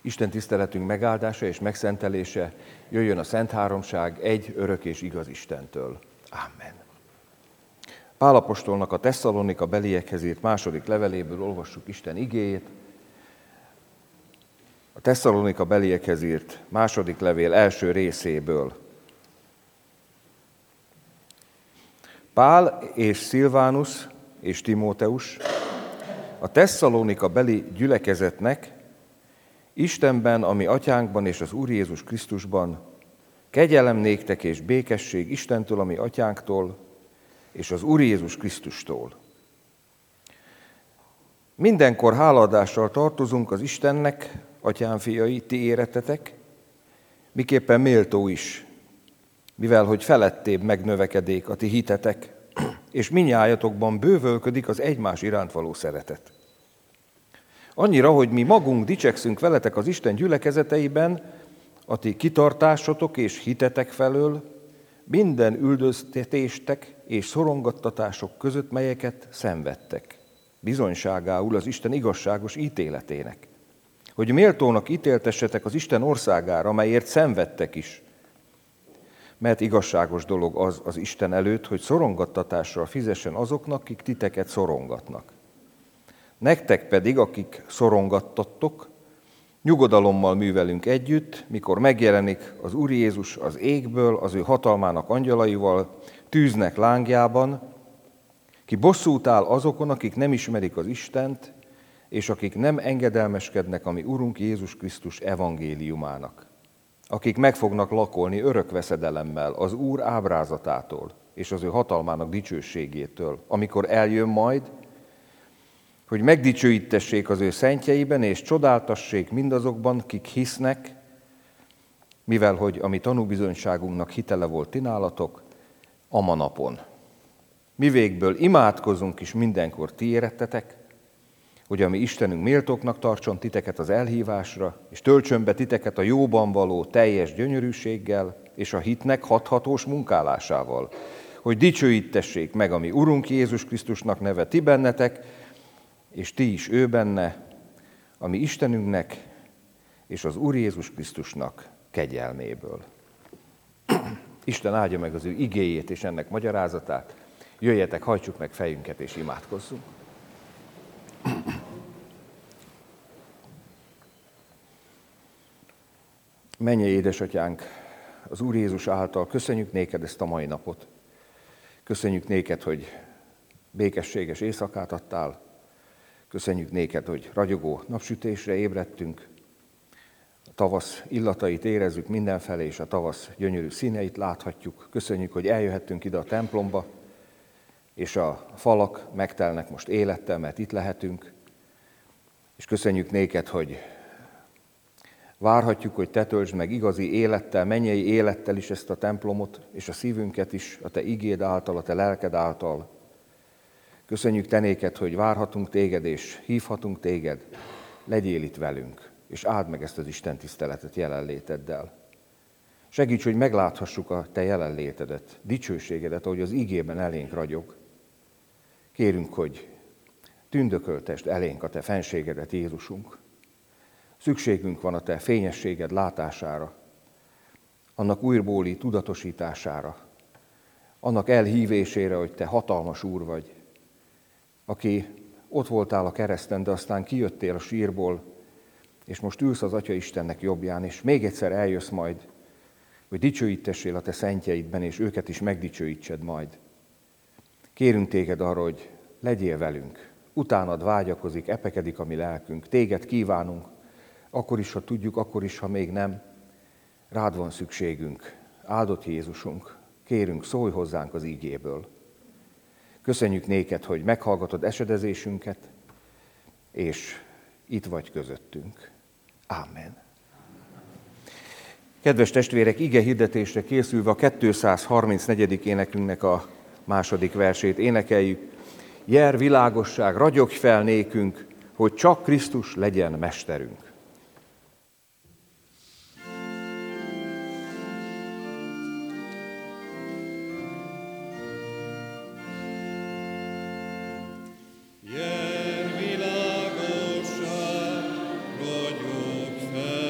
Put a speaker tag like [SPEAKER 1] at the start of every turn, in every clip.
[SPEAKER 1] Isten tiszteletünk megáldása és megszentelése jöjjön a Szent Háromság egy örök és igaz Istentől. Amen. Pál apostolnak a Tesszalonika beliekhez írt második leveléből olvassuk Isten igéjét. A Tesszalonika beliekhez írt második levél első részéből. Pál és Szilvánus és Timóteus a Tesszalonika beli gyülekezetnek, Istenben, ami atyánkban és az Úr Jézus Krisztusban, kegyelem néktek és békesség Istentől, ami atyánktól, és az Úr Jézus Krisztustól. Mindenkor hálaadással tartozunk az Istennek, atyám fiai, ti érettetek, miképpen méltó is, mivel hogy felettébb megnövekedék a ti hitetek, és mindnyájatokban bővölködik az egymás iránt való szeretet. Annyira, hogy mi magunk dicsekszünk veletek az Isten gyülekezeteiben, a ti kitartásotok és hitetek felől, minden üldöztetéstek és szorongattatások között, melyeket szenvedtek, bizonyságául az Isten igazságos ítéletének, hogy méltónak ítéltessetek az Isten országára, melyért szenvedtek is. Mert igazságos dolog az Isten előtt, hogy szorongattatással fizessen azoknak, akik titeket szorongatnak. Nektek pedig, akik szorongattattok, nyugodalommal művelünk együtt, mikor megjelenik az Úr Jézus az égből, az ő hatalmának angyalaival, tűznek lángjában, ki bosszút áll azokon, akik nem ismerik az Istent, és akik nem engedelmeskednek a mi Urunk Jézus Krisztus evangéliumának, akik meg fognak lakolni örök veszedelemmel az Úr ábrázatától és az ő hatalmának dicsőségétől, amikor eljön majd, hogy megdicsőítessék az ő szentjeiben, és csodáltassék mindazokban, kik hisznek, mivel hogy a mi tanúbizonyságunknak hitele volt ti nálatok, ama napon. Mi végből imádkozunk is mindenkor ti érettetek, hogy a mi Istenünk méltóknak tartson titeket az elhívásra, és töltsön be titeket a jóban való teljes gyönyörűséggel, és a hitnek hathatós munkálásával, hogy dicsőítessék meg a mi Urunk Jézus Krisztusnak neve ti bennetek, és ti is ő benne, a mi Istenünknek és az Úr Jézus Krisztusnak kegyelméből. Isten áldja meg az ő igéjét és ennek magyarázatát. Jöjjetek, hajtsuk meg fejünket és imádkozzunk. Mennyei édesatyánk, az Úr Jézus által köszönjük néked ezt a mai napot. Köszönjük néked, hogy békességes éjszakát adtál. Köszönjük néked, hogy ragyogó napsütésre ébredtünk. A tavasz illatait érezzük mindenfelé, és a tavasz gyönyörű színeit láthatjuk. Köszönjük, hogy eljöhettünk ide a templomba, és a falak megtelnek most élettel, mert itt lehetünk. És köszönjük néked, hogy várhatjuk, hogy te töltsd meg igazi élettel, mennyei élettel is ezt a templomot, és a szívünket is a te igéd által, a te lelked által. Köszönjük te néked, hogy várhatunk téged, és hívhatunk téged. Legyél itt velünk, és áld meg ezt az Isten tiszteletet jelenléteddel. Segíts, hogy megláthassuk a te jelenlétedet, dicsőségedet, ahogy az igében elénk ragyog. Kérünk, hogy tündököltesd elénk a te fenségedet, Jézusunk. Szükségünk van a te fényességed látására, annak újbóli tudatosítására, annak elhívésére, hogy te hatalmas Úr vagy, aki ott voltál a kereszten, de aztán kijöttél a sírból, és most ülsz az Atya Istennek jobbján, és még egyszer eljössz majd, hogy dicsőítessél a te szentjeidben, és őket is megdicsőítsed majd. Kérünk téged arra, hogy legyél velünk, utánad vágyakozik, epekedik a mi lelkünk, téged kívánunk, akkor is, ha tudjuk, akkor is, ha még nem. Rád van szükségünk, áldott Jézusunk, kérünk, szólj hozzánk az ígéből. Köszönjük néked, hogy meghallgatod esedezésünket, és itt vagy közöttünk. Ámen. Kedves testvérek, ige hirdetésre készülve a 234. énekünknek a második versét énekeljük. Jer világosság, ragyogj fel nékünk, hogy csak Krisztus legyen mesterünk.
[SPEAKER 2] Jer világosság, ragyogj fel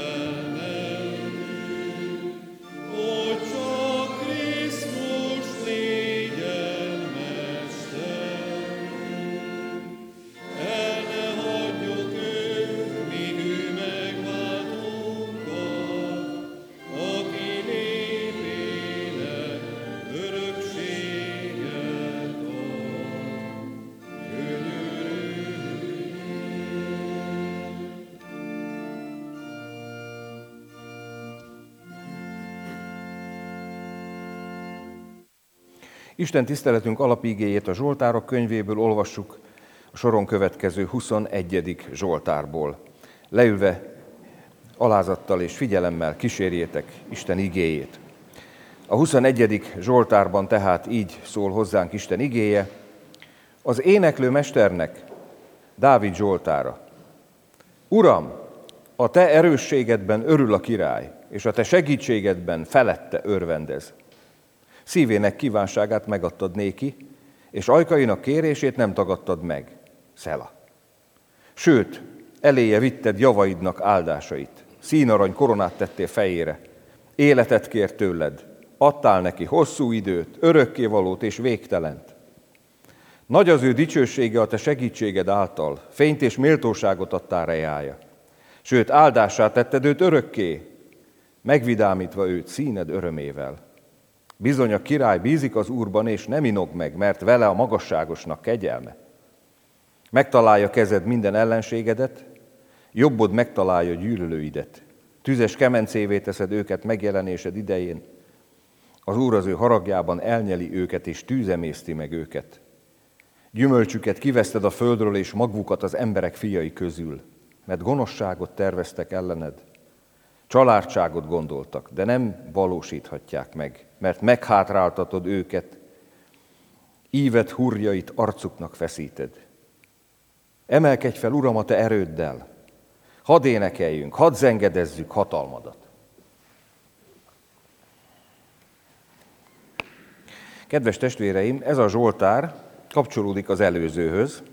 [SPEAKER 1] Isten tiszteletünk alapigéjét a Zsoltárok könyvéből olvassuk, a soron következő 21. Zsoltárból. Leülve alázattal és figyelemmel kísérjétek Isten igéjét. A 21. Zsoltárban tehát így szól hozzánk Isten igéje: az éneklő mesternek, Dávid zsoltára. Uram, a te erősségedben örül a király, és a te segítségedben felette örvendez. Szívének kívánságát megadtad néki, és ajkainak kérését nem tagadtad meg. Szela. Sőt, eléje vitted javaidnak áldásait. Színarany koronát tettél fejére. Életet kért tőled. Adtál neki hosszú időt, örökkévalót és végtelent. Nagy az ő dicsősége a te segítséged által, fényt és méltóságot adtál rejája. Sőt, áldássá tetted őt örökké, megvidámítva őt színed örömével. Bizony a király bízik az Úrban, és nem inog meg, mert vele a magasságosnak kegyelme. Megtalálja kezed minden ellenségedet, jobbod megtalálja gyűlölőidet. Tüzes kemencévé teszed őket megjelenésed idején. Az Úr az ő haragjában elnyeli őket, és tűzemészti meg őket. Gyümölcsüket kiveszted a földről, és magvukat az emberek fiai közül, mert gonoszságot terveztek ellened. Családságot gondoltak, de nem valósíthatják meg, mert meghátráltatod őket, ívet hurjait arcuknak feszíted. Emelkedj fel, Uram, a te erőddel, hadd énekeljünk, hadd zengedezzük hatalmadat. Kedves testvéreim, ez a zsoltár kapcsolódik az előzőhöz.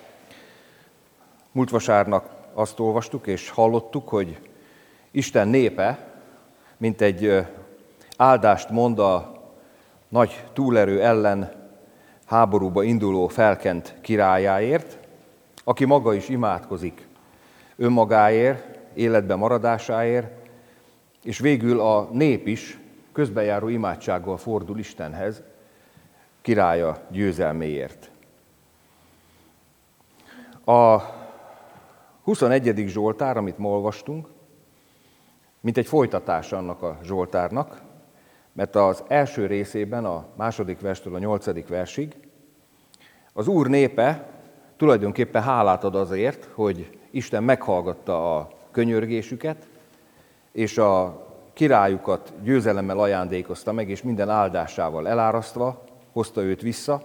[SPEAKER 1] Múlt vasárnap azt olvastuk és hallottuk, hogy Isten népe, mint egy áldást mond a nagy túlerő ellen háborúba induló felkent királyáért, aki maga is imádkozik önmagáért, életben maradásáért, és végül a nép is közbenjáró imádsággal fordul Istenhez, királya győzelméért. A 21. Zsoltár, amit ma olvastunk, mint egy folytatás annak a Zsoltárnak, mert az első részében, a 2. verstől a 8. versig, az Úr népe tulajdonképpen hálát ad azért, hogy Isten meghallgatta a könyörgésüket, és a királyukat győzelemmel ajándékozta meg, és minden áldásával elárasztva hozta őt vissza.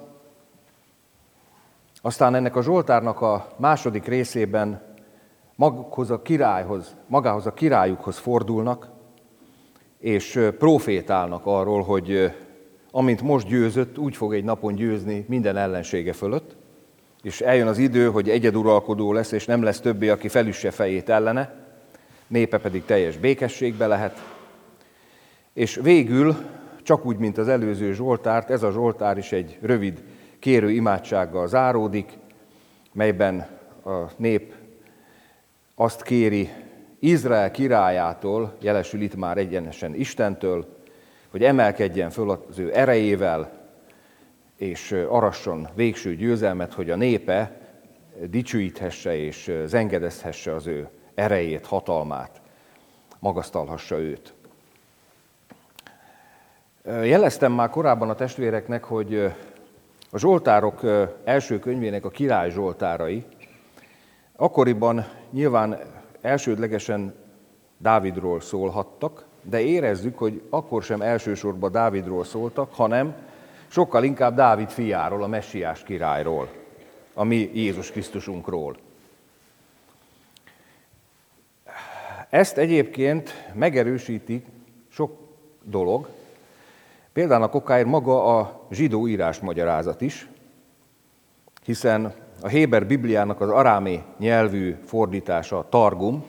[SPEAKER 1] Aztán ennek a Zsoltárnak a második részében magához a királyukhoz fordulnak, és profétálnak arról, hogy amint most győzött, úgy fog egy napon győzni minden ellensége fölött, és eljön az idő, hogy egyeduralkodó lesz, és nem lesz többé, aki felüsse fejét ellene, népe pedig teljes békességbe lehet. És végül, csak úgy, mint az előző Zsoltárt, ez a Zsoltár is egy rövid kérő imádsággal záródik, melyben a nép azt kéri Izrael királyától, jelesül itt már egyenesen Istentől, hogy emelkedjen föl az ő erejével, és arasson végső győzelmet, hogy a népe dicsőíthesse és zengedezhesse az ő erejét, hatalmát, magasztalhassa őt. Jeleztem már korábban a testvéreknek, hogy a Zsoltárok első könyvének a király zsoltárai akkoriban nyilván elsődlegesen Dávidról szólhattak, de érezzük, hogy akkor sem elsősorban Dávidról szóltak, hanem sokkal inkább Dávid fiáról, a messiás királyról, a mi Jézus Krisztusunkról. Ezt egyébként megerősíti sok dolog, például okáért maga a zsidó írásmagyarázat is, hiszen a Héber Bibliának az arámi nyelvű fordítása a Targum,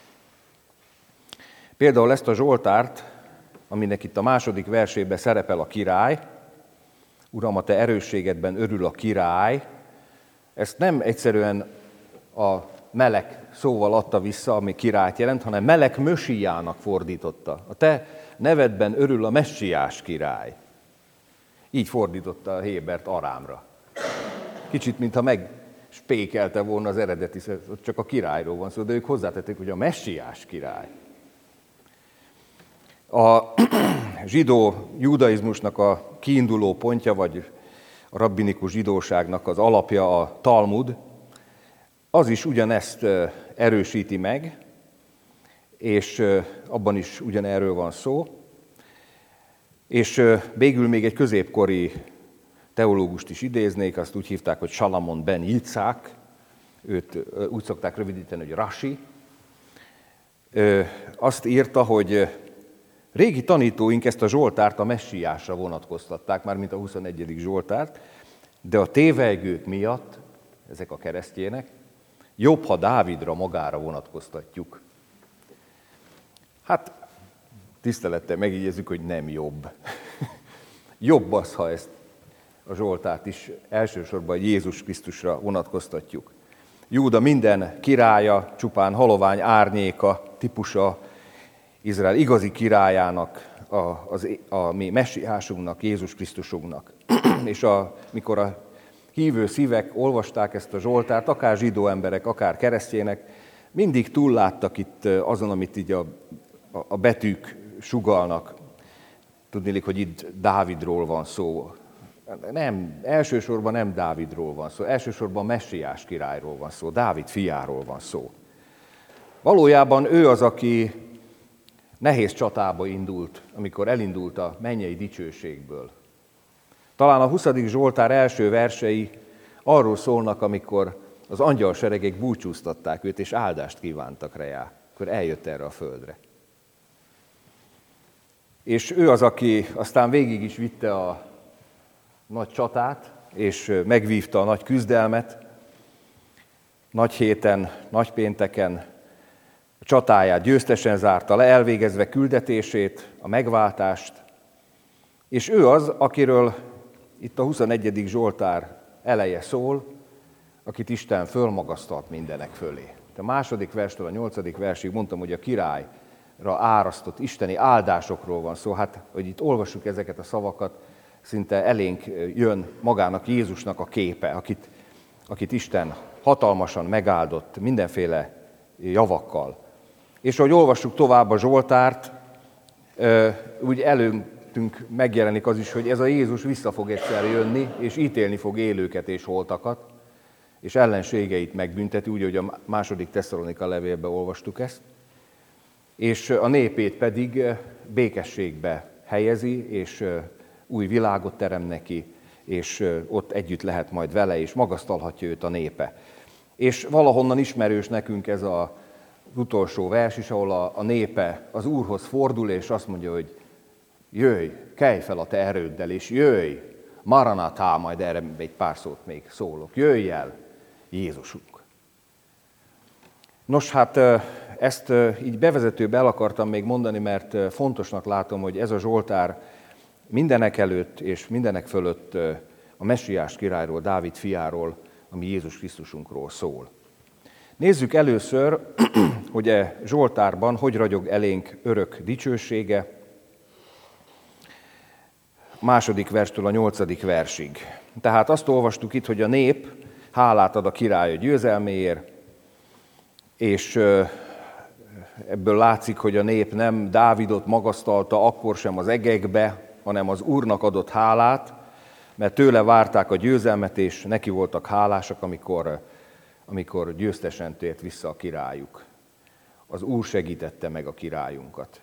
[SPEAKER 1] például ezt a Zsoltárt, aminek itt a második versében szerepel a király, Uram, a te erősségedben örül a király, ezt nem egyszerűen a melek szóval adta vissza, ami királyt jelent, hanem melek Mösiának fordította. A te nevedben örül a messiás király. Így fordította a Hébert arámra. Kicsit, mintha megspékelte volna az eredeti, csak a királyról van szó, de ők hozzátették, hogy a messiás király. A zsidó judaizmusnak a kiinduló pontja, vagy a rabbinikus zsidóságnak az alapja a Talmud, az is ugyanezt erősíti meg, és abban is ugyanerről van szó. És végül még egy középkori teológust is idéznék, azt úgy hívták, hogy Salamon ben Yitzhak, őt úgy szokták rövidíteni, hogy Rashi. Azt írta, hogy régi tanítóink ezt a Zsoltárt a messiásra vonatkoztatták, mármint a 21. Zsoltárt, de a tévelygők miatt, ezek a keresztjének, jobb, ha Dávidra magára vonatkoztatjuk. Hát, tisztelettel megjegyezzük, hogy nem jobb. Jobb az, ha ezt a Zsoltárt is elsősorban Jézus Krisztusra vonatkoztatjuk. Júda minden királya, csupán halovány árnyéka, típusa Izrael igazi királyának, a mi messiásunknak, Jézus Krisztusunknak. És mikor a hívő szívek olvasták ezt a Zsoltárt, akár zsidó emberek, akár keresztjének, mindig túlláttak itt azon, amit így a betűk sugallnak. Tudniillik, hogy itt Dávidról van szó. Nem, elsősorban nem Dávidról van szó, elsősorban messiás királyról van szó, Dávid fiáról van szó. Valójában ő az, aki nehéz csatába indult, amikor elindult a mennyei dicsőségből. Talán a 20. Zsoltár első versei arról szólnak, amikor az angyalseregek búcsúztatták őt, és áldást kívántak rá, akkor eljött erre a földre. És ő az, aki aztán végig is vitte a nagy csatát, és megvívta a nagy küzdelmet, nagy héten, nagy pénteken, a csatáját győztesen zárta le, elvégezve küldetését, a megváltást, és ő az, akiről itt a 21. Zsoltár eleje szól, akit Isten fölmagasztalt mindenek fölé. A második verstől a 8. versig mondtam, hogy a királyra árasztott isteni áldásokról van szó. Hát, hogy itt olvassuk ezeket a szavakat, szinte elénk jön magának Jézusnak a képe, akit Isten hatalmasan megáldott mindenféle javakkal. És ahogy olvassuk tovább a Zsoltárt, úgy előttünk megjelenik az is, hogy ez a Jézus vissza fog egyszer jönni, és ítélni fog élőket és holtakat, és ellenségeit megbünteti, úgy, hogy a második Tesszalonika levélben olvastuk ezt, és a népét pedig békességbe helyezi, és új világot terem neki, és ott együtt lehet majd vele, és magasztalhatja őt a népe. És valahonnan ismerős nekünk ez az utolsó vers is, ahol a népe az Úrhoz fordul, és azt mondja, hogy jöjj, kelj fel a te erőddel, és jöjj, Maranatá, majd erre egy pár szót még szólok, jöjj el, Jézusunk. Nos, hát ezt így bevezetőben el akartam még mondani, mert fontosnak látom, hogy ez a Zsoltár mindenek előtt és mindenek fölött a messiás királyról, Dávid fiáról, ami Jézus Krisztusunkról szól. Nézzük először, hogy a Zsoltárban hogy ragyog elénk örök dicsősége, második verstől a 8. versig. Tehát azt olvastuk itt, hogy a nép hálát ad a király győzelméért, és ebből látszik, hogy a nép nem Dávidot magasztalta akkor sem az egekbe, hanem az Úrnak adott hálát, mert tőle várták a győzelmet, és neki voltak hálásak, amikor győztesen tért vissza a királyuk. Az Úr segítette meg a királyunkat.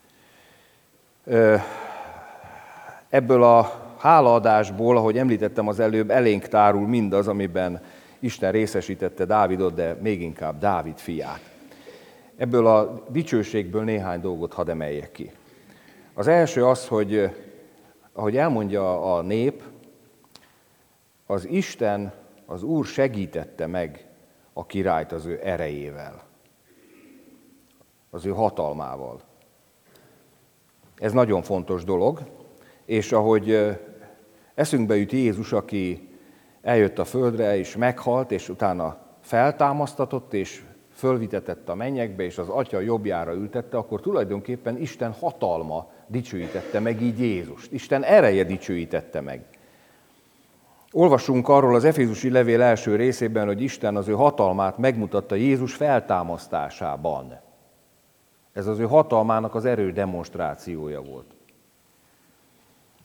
[SPEAKER 1] Ebből a hálaadásból, ahogy említettem az előbb, elénk tárul mindaz, amiben Isten részesítette Dávidot, de még inkább Dávid fiát. Ebből a dicsőségből néhány dolgot hadd emeljek ki. Az első az, hogy ahogy elmondja a nép, az Isten, az Úr segítette meg a királyt az ő erejével, az ő hatalmával. Ez nagyon fontos dolog, és ahogy eszünkbe jut Jézus, aki eljött a földre, és meghalt, és utána feltámasztatott, és fölvitetett a mennyekbe, és az Atya jobbjára ültette, akkor tulajdonképpen Isten hatalma dicsőítette meg így Jézust. Isten ereje dicsőítette meg. Olvasunk arról az Efézusi levél első részében, hogy Isten az ő hatalmát megmutatta Jézus feltámasztásában. Ez az ő hatalmának az erő demonstrációja volt.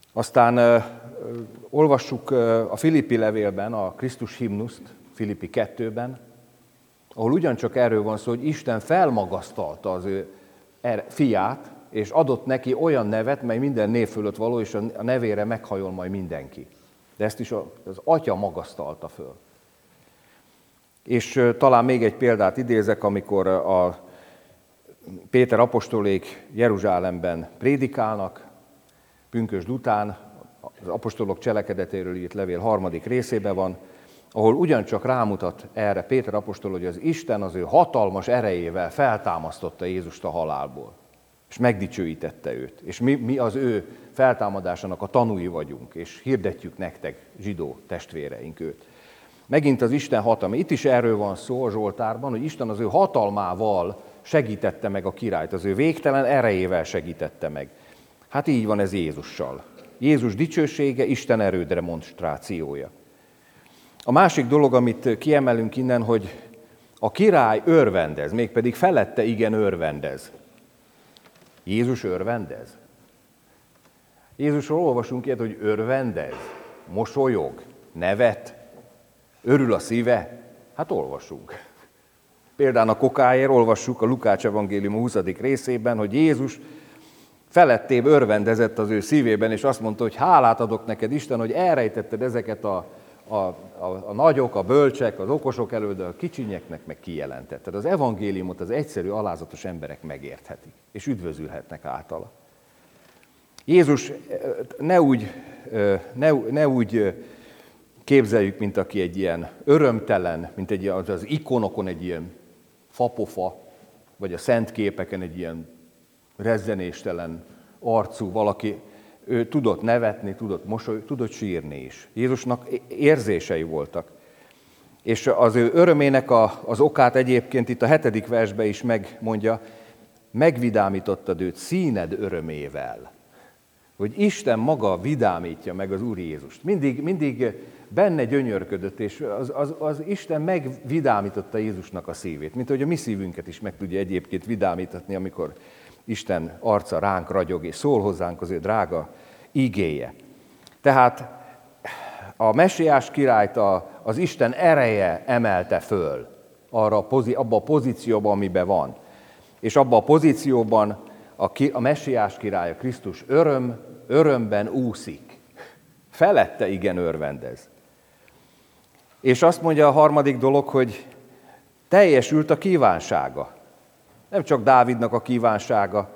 [SPEAKER 1] Aztán olvassuk a Filippi levélben a Krisztus himnuszt, Filippi 2-ben, ahol ugyancsak erről van szó, hogy Isten felmagasztalta az ő fiát, és adott neki olyan nevet, mely minden név fölött való, és a nevére meghajol majd mindenki. De ezt is az Atya magasztalta föl. És talán még egy példát idézek, amikor a Péter apostolék Jeruzsálemben prédikálnak, pünkösd után, az apostolok cselekedetéről írt levél 3. részében van, ahol ugyancsak rámutat erre Péter apostol, hogy az Isten az ő hatalmas erejével feltámasztotta Jézust a halálból, és megdicsőítette őt. És mi az ő feltámadásának a tanúi vagyunk, és hirdetjük nektek, zsidó testvéreink őt. Megint az Isten hatalma. Itt is erről van szó a Zsoltárban, hogy Isten az ő hatalmával segítette meg a királyt, az ő végtelen erejével segítette meg. Hát így van ez Jézussal. Jézus dicsősége Isten erődemonstrációja. A másik dolog, amit kiemelünk innen, hogy a király örvendez, mégpedig felette igen örvendez. Jézus örvendez. Jézusról olvasunk ilyet, hogy örvendez, mosolyog, nevet, örül a szíve. Hát olvasunk. Például a kokáért olvassuk a Lukács evangélium 20. részében, hogy Jézus felettébb örvendezett az ő szívében, és azt mondta, hogy hálát adok neked, Isten, hogy elrejtetted ezeket a nagyok, a bölcsek, az okosok elől, de a kicsinyeknek meg kijelentetted. Az evangéliumot az egyszerű, alázatos emberek megérthetik, és üdvözülhetnek általa. Jézus ne úgy képzeljük, mint aki egy ilyen örömtelen, mint az ikonokon egy ilyen fapofa, vagy a szent képeken egy ilyen rezzenéstelen arcú valaki. Ő tudott nevetni, tudott mosolyogni, tudott sírni is. Jézusnak érzései voltak. És az ő örömének az okát egyébként itt a 7. versben is megmondja, megvidámítottad őt színed örömével. Hogy Isten maga vidámítja meg az Úr Jézust. Mindig benne gyönyörködött, és az Isten megvidámította Jézusnak a szívét. Mint ahogy a mi szívünket is meg tudja egyébként vidámítatni, amikor Isten arca ránk ragyog, és szól hozzánk az ő drága igéje. Tehát a messiás királyt az Isten ereje emelte föl abba a pozícióban, amiben van. És abba a pozícióban a messiás király, a Krisztus örömben úszik. Felette igen örvendez. És azt mondja a harmadik dolog, hogy teljesült a kívánsága. Nem csak Dávidnak a kívánsága,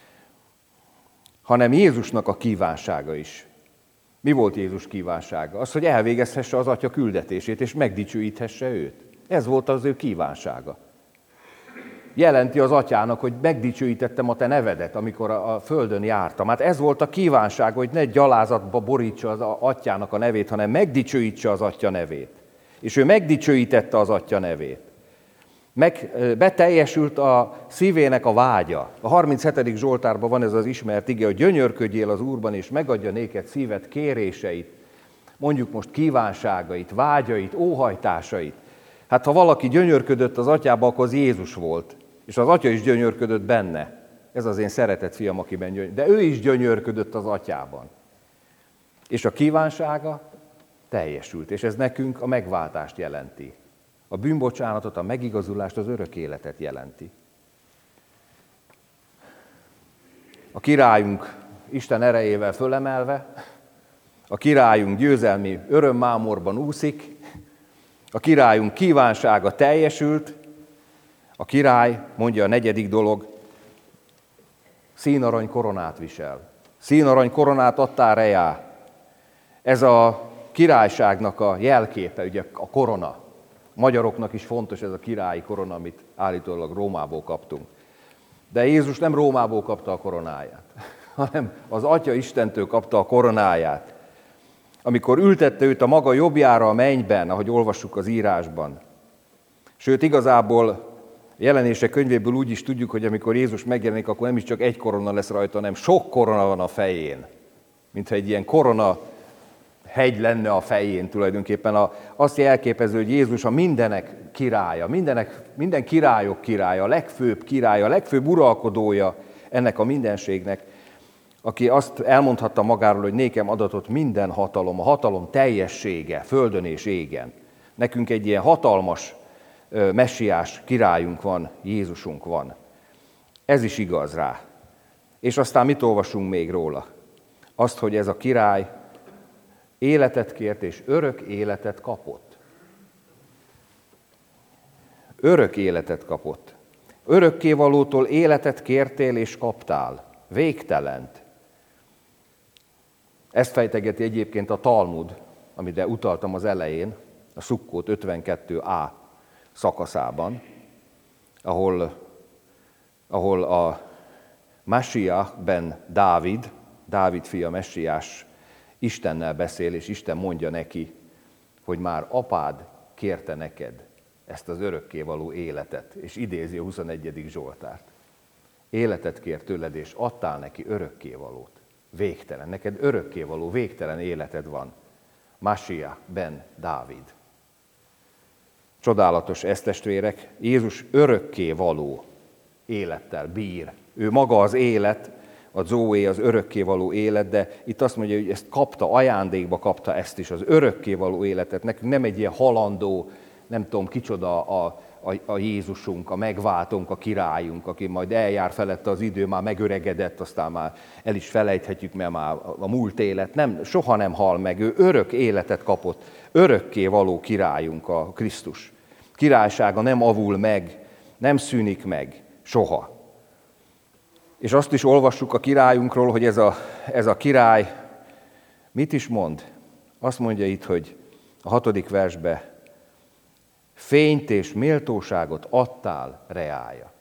[SPEAKER 1] hanem Jézusnak a kívánsága is. Mi volt Jézus kívánsága? Az, hogy elvégezhesse az Atya küldetését, és megdicsőíthesse őt. Ez volt az ő kívánsága. Jelenti az Atyának, hogy megdicsőítettem a te nevedet, amikor a földön jártam. Hát ez volt a kívánsága, hogy ne gyalázatba borítsa az Atyának a nevét, hanem megdicsőítse az Atya nevét. És ő megdicsőítette az Atya nevét. Beteljesült a szívének a vágya. A 37. Zsoltárban van ez az ismert ige, hogy gyönyörködjél az Úrban, és megadja néked szíved kéréseit, mondjuk most kívánságait, vágyait, óhajtásait. Hát ha valaki gyönyörködött az Atyába, akkor az Jézus volt, és az Atya is gyönyörködött benne. Ez az én szeretett fiam, akiben gyönyörködött. De ő is gyönyörködött az Atyában. És a kívánsága teljesült, és ez nekünk a megváltást jelenti. A bűnbocsánatot, a megigazulást, az örök életet jelenti. A királyunk Isten erejével fölemelve, a királyunk győzelmi örömmámorban úszik, a királyunk kívánsága teljesült, a király, mondja a 4. dolog, színarany koronát visel. Színarany koronát adtál rejá. Ez a királyságnak a jelképe, ugye a korona. Magyaroknak is fontos ez a királyi korona, amit állítólag Rómából kaptunk. De Jézus nem Rómából kapta a koronáját, hanem az Atya Istentől kapta a koronáját. Amikor ültette őt a maga jobbjára a mennyben, ahogy olvassuk az írásban. Sőt, igazából Jelenések könyvéből úgy is tudjuk, hogy amikor Jézus megjelenik, akkor nem is csak egy korona lesz rajta, hanem sok korona van a fején. Mintha egy ilyen korona hegy lenne a fején tulajdonképpen. Azt jelképező, hogy Jézus a mindenek királya, minden királyok királya, a legfőbb uralkodója ennek a mindenségnek. aki azt elmondhatta magáról, hogy nékem adatott minden hatalom, a hatalom teljessége, földön és égen. Nekünk egy ilyen hatalmas messiás királyunk van, Jézusunk van. Ez is igaz rá. És aztán mit olvasunk még róla? Azt, hogy ez a király életet kért, és örök életet kapott. Örök életet kapott. Örökkévalótól életet kértél és kaptál. Végtelent. Ezt fejtegeti egyébként a Talmud, amire utaltam az elején, a Szukkót 52a szakaszában, ahol a Messiah ben Dávid fia Messiás Istennel beszél, és Isten mondja neki, hogy már apád kérte neked ezt az örökkévaló életet, és idézi a 21. Zsoltárt. Életet kért tőled, és adtál neki örökkévalót. Végtelen, neked örökkévaló, végtelen életed van. Messiah ben Dávid. Csodálatos ez, testvérek, Jézus örökkévaló élettel bír. Ő maga az élet, a Zoé, az örökkévaló élet, de itt azt mondja, hogy ezt kapta, ajándékba kapta ezt is, az örökkévaló életet. Nekünk nem egy ilyen halandó, nem tudom kicsoda a Jézusunk, a megváltónk, a királyunk, aki majd eljár felette az idő, már megöregedett, aztán már el is felejthetjük, mert már a múlt élet nem, soha nem hal meg, ő örök életet kapott, örökkévaló királyunk a Krisztus. Királysága nem avul meg, nem szűnik meg, soha. És azt is olvassuk a királyunkról, hogy ez a király mit is mond? Azt mondja itt, hogy a 6. versben, fényt és méltóságot adtál reája.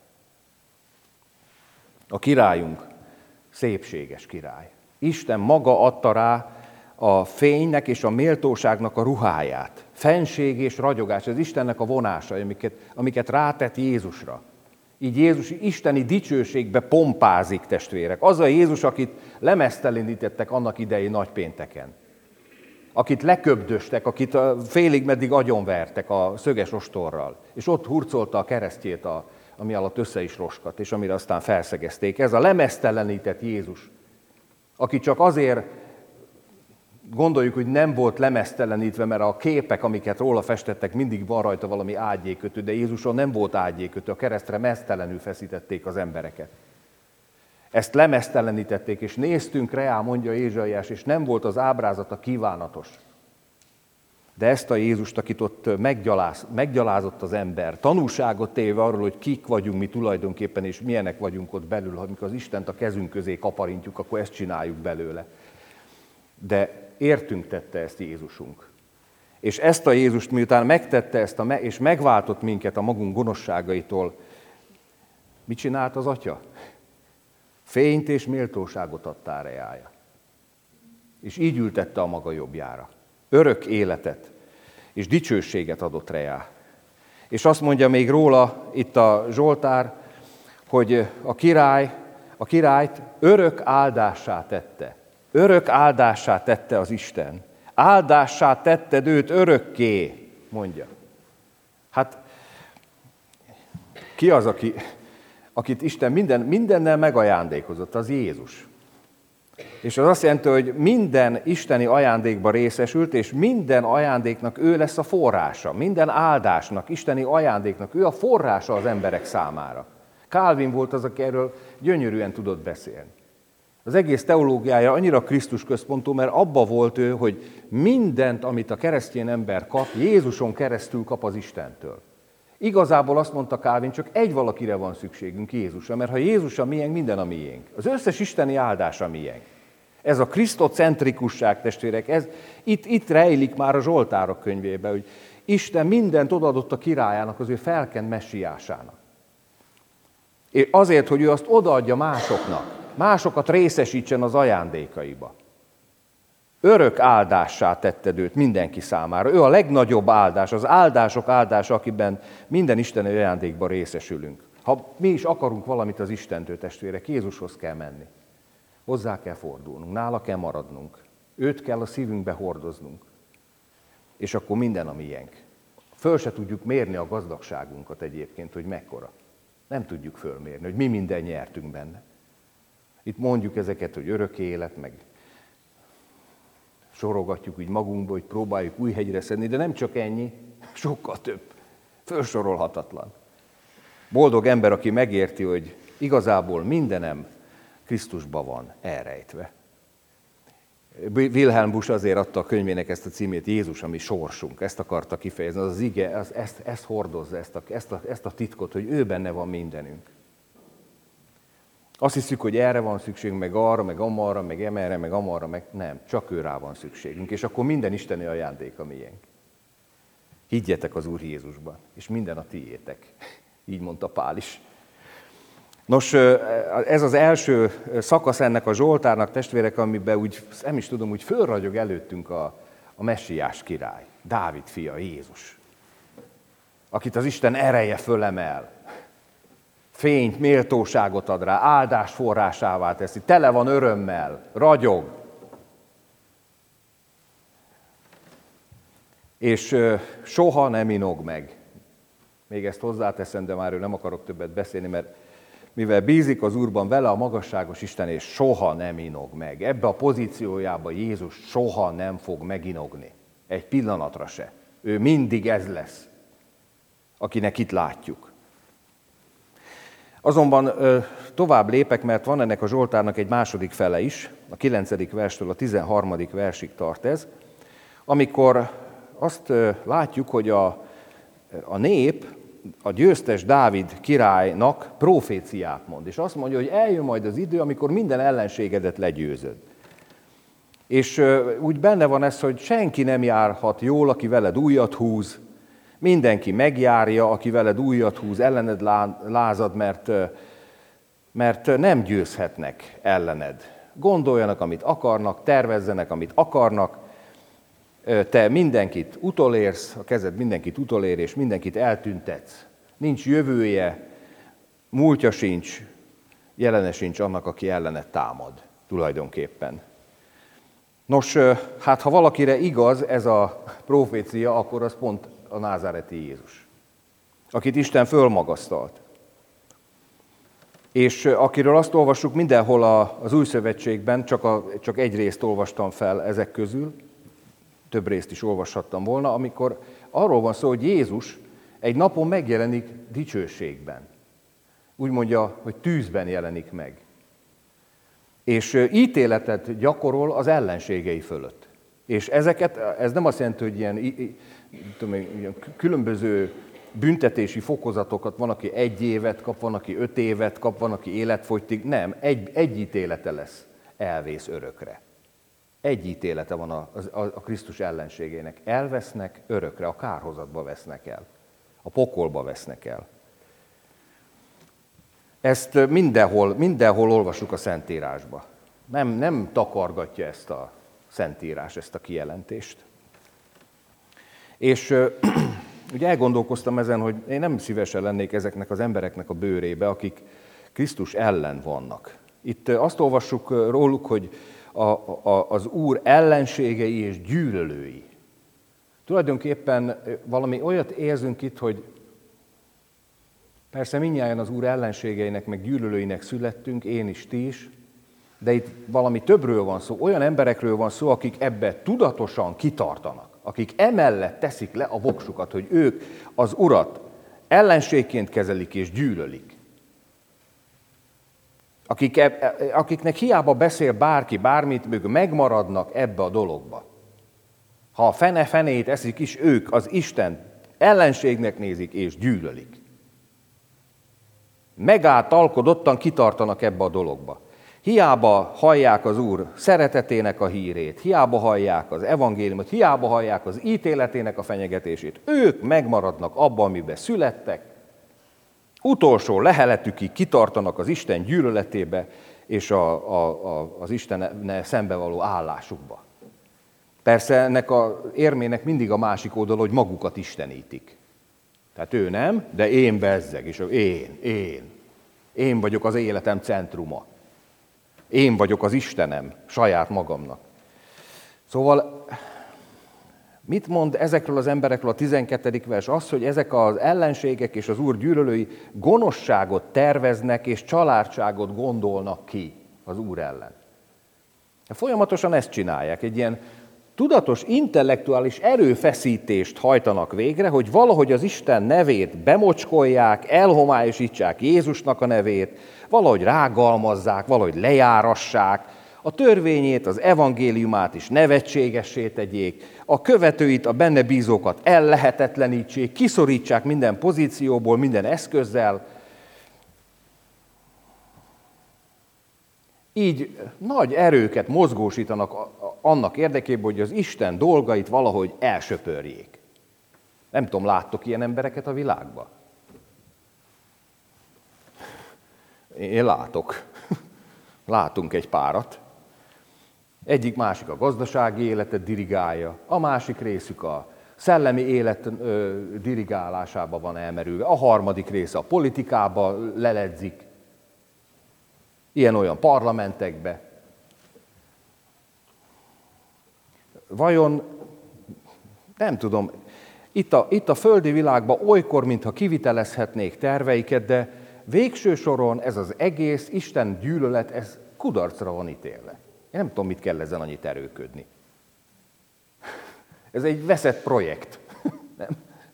[SPEAKER 1] A királyunk szépséges király. Isten maga adta rá a fénynek és a méltóságnak a ruháját. Fenség és ragyogás, ez Istennek a vonásai, amiket rátett Jézusra. Így Jézus isteni dicsőségbe pompázik, testvérek. Az a Jézus, akit lemeztelenítettek annak idején nagypénteken. Akit leköbdöstek, akit félig meddig agyonvertek a szöges ostorral. És ott hurcolta a keresztjét, ami alatt össze is roskadt, és amire aztán felszegezték. Ez a lemeztelenített Jézus, aki csak azért gondoljuk, hogy nem volt lemeztelenítve, mert a képek, amiket róla festettek, mindig van rajta valami ágyékötő, de Jézuson nem volt ágyékötő, a keresztre meztelenül feszítették az embereket. Ezt lemeztelenítették, és néztünk rá, mondja Ézsaiás, és nem volt az ábrázata kívánatos. De ezt a Jézust, akit ott meggyalázott az ember, tanúságot téve arról, hogy kik vagyunk mi tulajdonképpen, és milyenek vagyunk ott belül, amikor az Istent a kezünk közé kaparintjuk, akkor ezt csináljuk belőle. De értünk tette ezt Jézusunk. És ezt a Jézust, miután megtette ezt, és megváltott minket a magunk gonoszságaitól, mit csinált az Atya? Fényt és méltóságot adtál reája. És így ültette a maga jobbjára. Örök életet és dicsőséget adott reá. És azt mondja még róla itt a Zsoltár, hogy a királyt örök áldássá tette. Örök áldássá tette az Isten. Áldássá tetted őt örökké, mondja. Hát ki az, akit Isten mindennel megajándékozott? Az Jézus. És az azt jelenti, hogy minden isteni ajándékba részesült, és minden ajándéknak ő lesz a forrása. Minden áldásnak, isteni ajándéknak ő a forrása az emberek számára. Calvin volt az, aki erről gyönyörűen tudott beszélni. Az egész teológiája annyira Krisztus központú, mert abba volt ő, hogy mindent, amit a keresztény ember kap, Jézuson keresztül kap az Istentől. Igazából azt mondta Calvin, csak egy valakire van szükségünk, Jézusra, mert ha Jézus a miénk, minden a miénk. Az összes isteni áldás a miénk. Ez a krisztocentrikusság, testvérek, itt rejlik már a Zsoltárok könyvében, hogy Isten mindent odaadott a királyának, az ő felkent messiásának. És azért, hogy ő azt odaadja másoknak, másokat részesítsen az ajándékaiba. Örök áldássá tetted őt mindenki számára. Ő a legnagyobb áldás, az áldások áldása, akiben minden isteni ajándékban részesülünk. Ha mi is akarunk valamit az Istentől, testvérek, Jézushoz kell menni. Hozzá kell fordulnunk, nála kell maradnunk. Őt kell a szívünkbe hordoznunk. És akkor minden a miénk. Föl se tudjuk mérni a gazdagságunkat egyébként, hogy mekkora. Nem tudjuk fölmérni, hogy mi minden nyertünk benne. Itt mondjuk ezeket, hogy örök élet, meg sorogatjuk úgy magunkba, hogy próbáljuk új hegyre szedni, de nem csak ennyi, sokkal több. Fölsorolhatatlan. Boldog ember, aki megérti, hogy igazából mindenem Krisztusban van elrejtve. Wilhelm Busch azért adta a könyvének ezt a címét, Jézus, ami sorsunk. Ezt akarta kifejezni, az ige, ezt hordozza, ezt a titkot, hogy ő benne van mindenünk. Azt hiszük, hogy erre van szükségünk, meg arra, meg amarra, meg emerre, meg amarra, meg nem. Csak ő rá van szükségünk, és akkor minden isteni ajándék a miénk. Higgyetek az Úr Jézusban, és minden a tiétek. Így mondta Pál is. Nos, ez az első szakasz ennek a Zsoltárnak, testvérek, amiben úgy, nem is tudom, úgy fölragyog előttünk a messiás király, Dávid fia, Jézus, akit az Isten ereje fölemel, fényt, méltóságot ad rá, áldás forrásává teszi, tele van örömmel, ragyog. És soha nem inog meg. Még ezt hozzáteszem, de már nem akarok többet beszélni, mert mivel bízik az Úrban, vele a magasságos Isten, és soha nem inog meg. Ebbe a pozíciójába Jézus soha nem fog meginogni. Egy pillanatra se. Ő mindig ez lesz, akinek itt látjuk. Azonban tovább lépek, mert van ennek a Zsoltárnak egy második fele is, a 9. verstől a 13. versig tart ez, amikor azt látjuk, hogy a nép a győztes Dávid királynak proféciát mond, és azt mondja, hogy eljön majd az idő, amikor minden ellenségedet legyőzöd. És úgy benne van ez, hogy senki nem járhat jól, aki veled újat húz, mindenki megjárja, aki veled újat húz, ellened lázad, mert nem győzhetnek ellened. Gondoljanak, amit akarnak, tervezzenek, amit akarnak, te mindenkit utolérsz, a kezed mindenkit utolér, és mindenkit eltüntetsz. Nincs jövője, múltja sincs, jelene sincs annak, aki ellened támad, tulajdonképpen. Nos, hát ha valakire igaz ez a profécia, akkor az pont a názáreti Jézus, akit Isten fölmagasztalt. És akiről azt olvassuk mindenhol az Új Szövetségben, csak egy részt olvastam fel ezek közül, több részt is olvashattam volna, amikor arról van szó, hogy Jézus egy napon megjelenik dicsőségben. Úgy mondja, hogy tűzben jelenik meg. És ítéletet gyakorol az ellenségei fölött. És ez nem azt jelenti, hogy ilyen különböző büntetési fokozatokat, van, aki 1 évet kap, van, aki 5 évet kap, van, aki életfogytig. Nem, egy ítélete lesz, elvész örökre. Egy ítélete van a Krisztus ellenségének. Elvesznek örökre, a kárhozatba vesznek el, a pokolba vesznek el. Ezt mindenhol olvassuk a Szentírásba. Nem takargatja ezt a Szentírás, ezt a kijelentést. És ugye elgondolkoztam ezen, hogy én nem szívesen lennék ezeknek az embereknek a bőrébe, akik Krisztus ellen vannak. Itt azt olvassuk róluk, hogy az Úr ellenségei és gyűlölői. Tulajdonképpen valami olyat érzünk itt, hogy persze mindnyájan az Úr ellenségeinek, meg gyűlölőinek születtünk, én is, ti is, de itt valami többről van szó, olyan emberekről van szó, akik ebbe tudatosan kitartanak, akik emellett teszik le a voksukat, hogy ők az Urat ellenségként kezelik és gyűlölik. Akiknek hiába beszél bárki bármit, ők megmaradnak ebbe a dologba. Ha a fenét eszik is, ők az Isten ellenségnek nézik és gyűlölik. Megáltalkodottan kitartanak ebbe a dologba. Hiába hallják az Úr szeretetének a hírét, hiába hallják az evangéliumot, hiába hallják az ítéletének a fenyegetését. Ők megmaradnak abban, amiben születtek, utolsó leheletükig kitartanak az Isten gyűlöletébe és az Istennel szembevaló állásukba. Persze ennek az érmének mindig a másik oldal, hogy magukat istenítik. Tehát ő nem, de én bezzeg, és én vagyok az életem centruma. Én vagyok az Istenem saját magamnak. Szóval mit mond ezekről az emberekről a 12. vers? Az, hogy ezek az ellenségek és az Úr gyűlölői gonoszságot terveznek és családságot gondolnak ki az Úr ellen. Folyamatosan ezt csinálják, egy ilyen tudatos, intellektuális erőfeszítést hajtanak végre, hogy valahogy az Isten nevét bemocskolják, elhomályosítsák Jézusnak a nevét, valahogy rágalmazzák, valahogy lejárassák, a törvényét, az evangéliumát is nevetségessé tegyék, a követőit, a benne bízókat ellehetetlenítsék, kiszorítsák minden pozícióból, minden eszközzel. Így nagy erőket mozgósítanak annak érdekében, hogy az Isten dolgait valahogy elsöpörjék. Nem tudom, láttok ilyen embereket a világban? Én látok. Látunk egy párat. Egyik másik a gazdasági életet dirigálja, a másik részük a szellemi élet dirigálásába van elmerülve, a harmadik része a politikába leledzik, ilyen-olyan parlamentekbe. Vajon, nem tudom, itt a földi világban olykor, mintha kivitelezhetnék terveiket, de végső soron ez az egész Isten gyűlölet, ez kudarcra van ítélve. Én nem tudom, mit kell ezen annyit erőködni. Ez egy veszett projekt. Nem?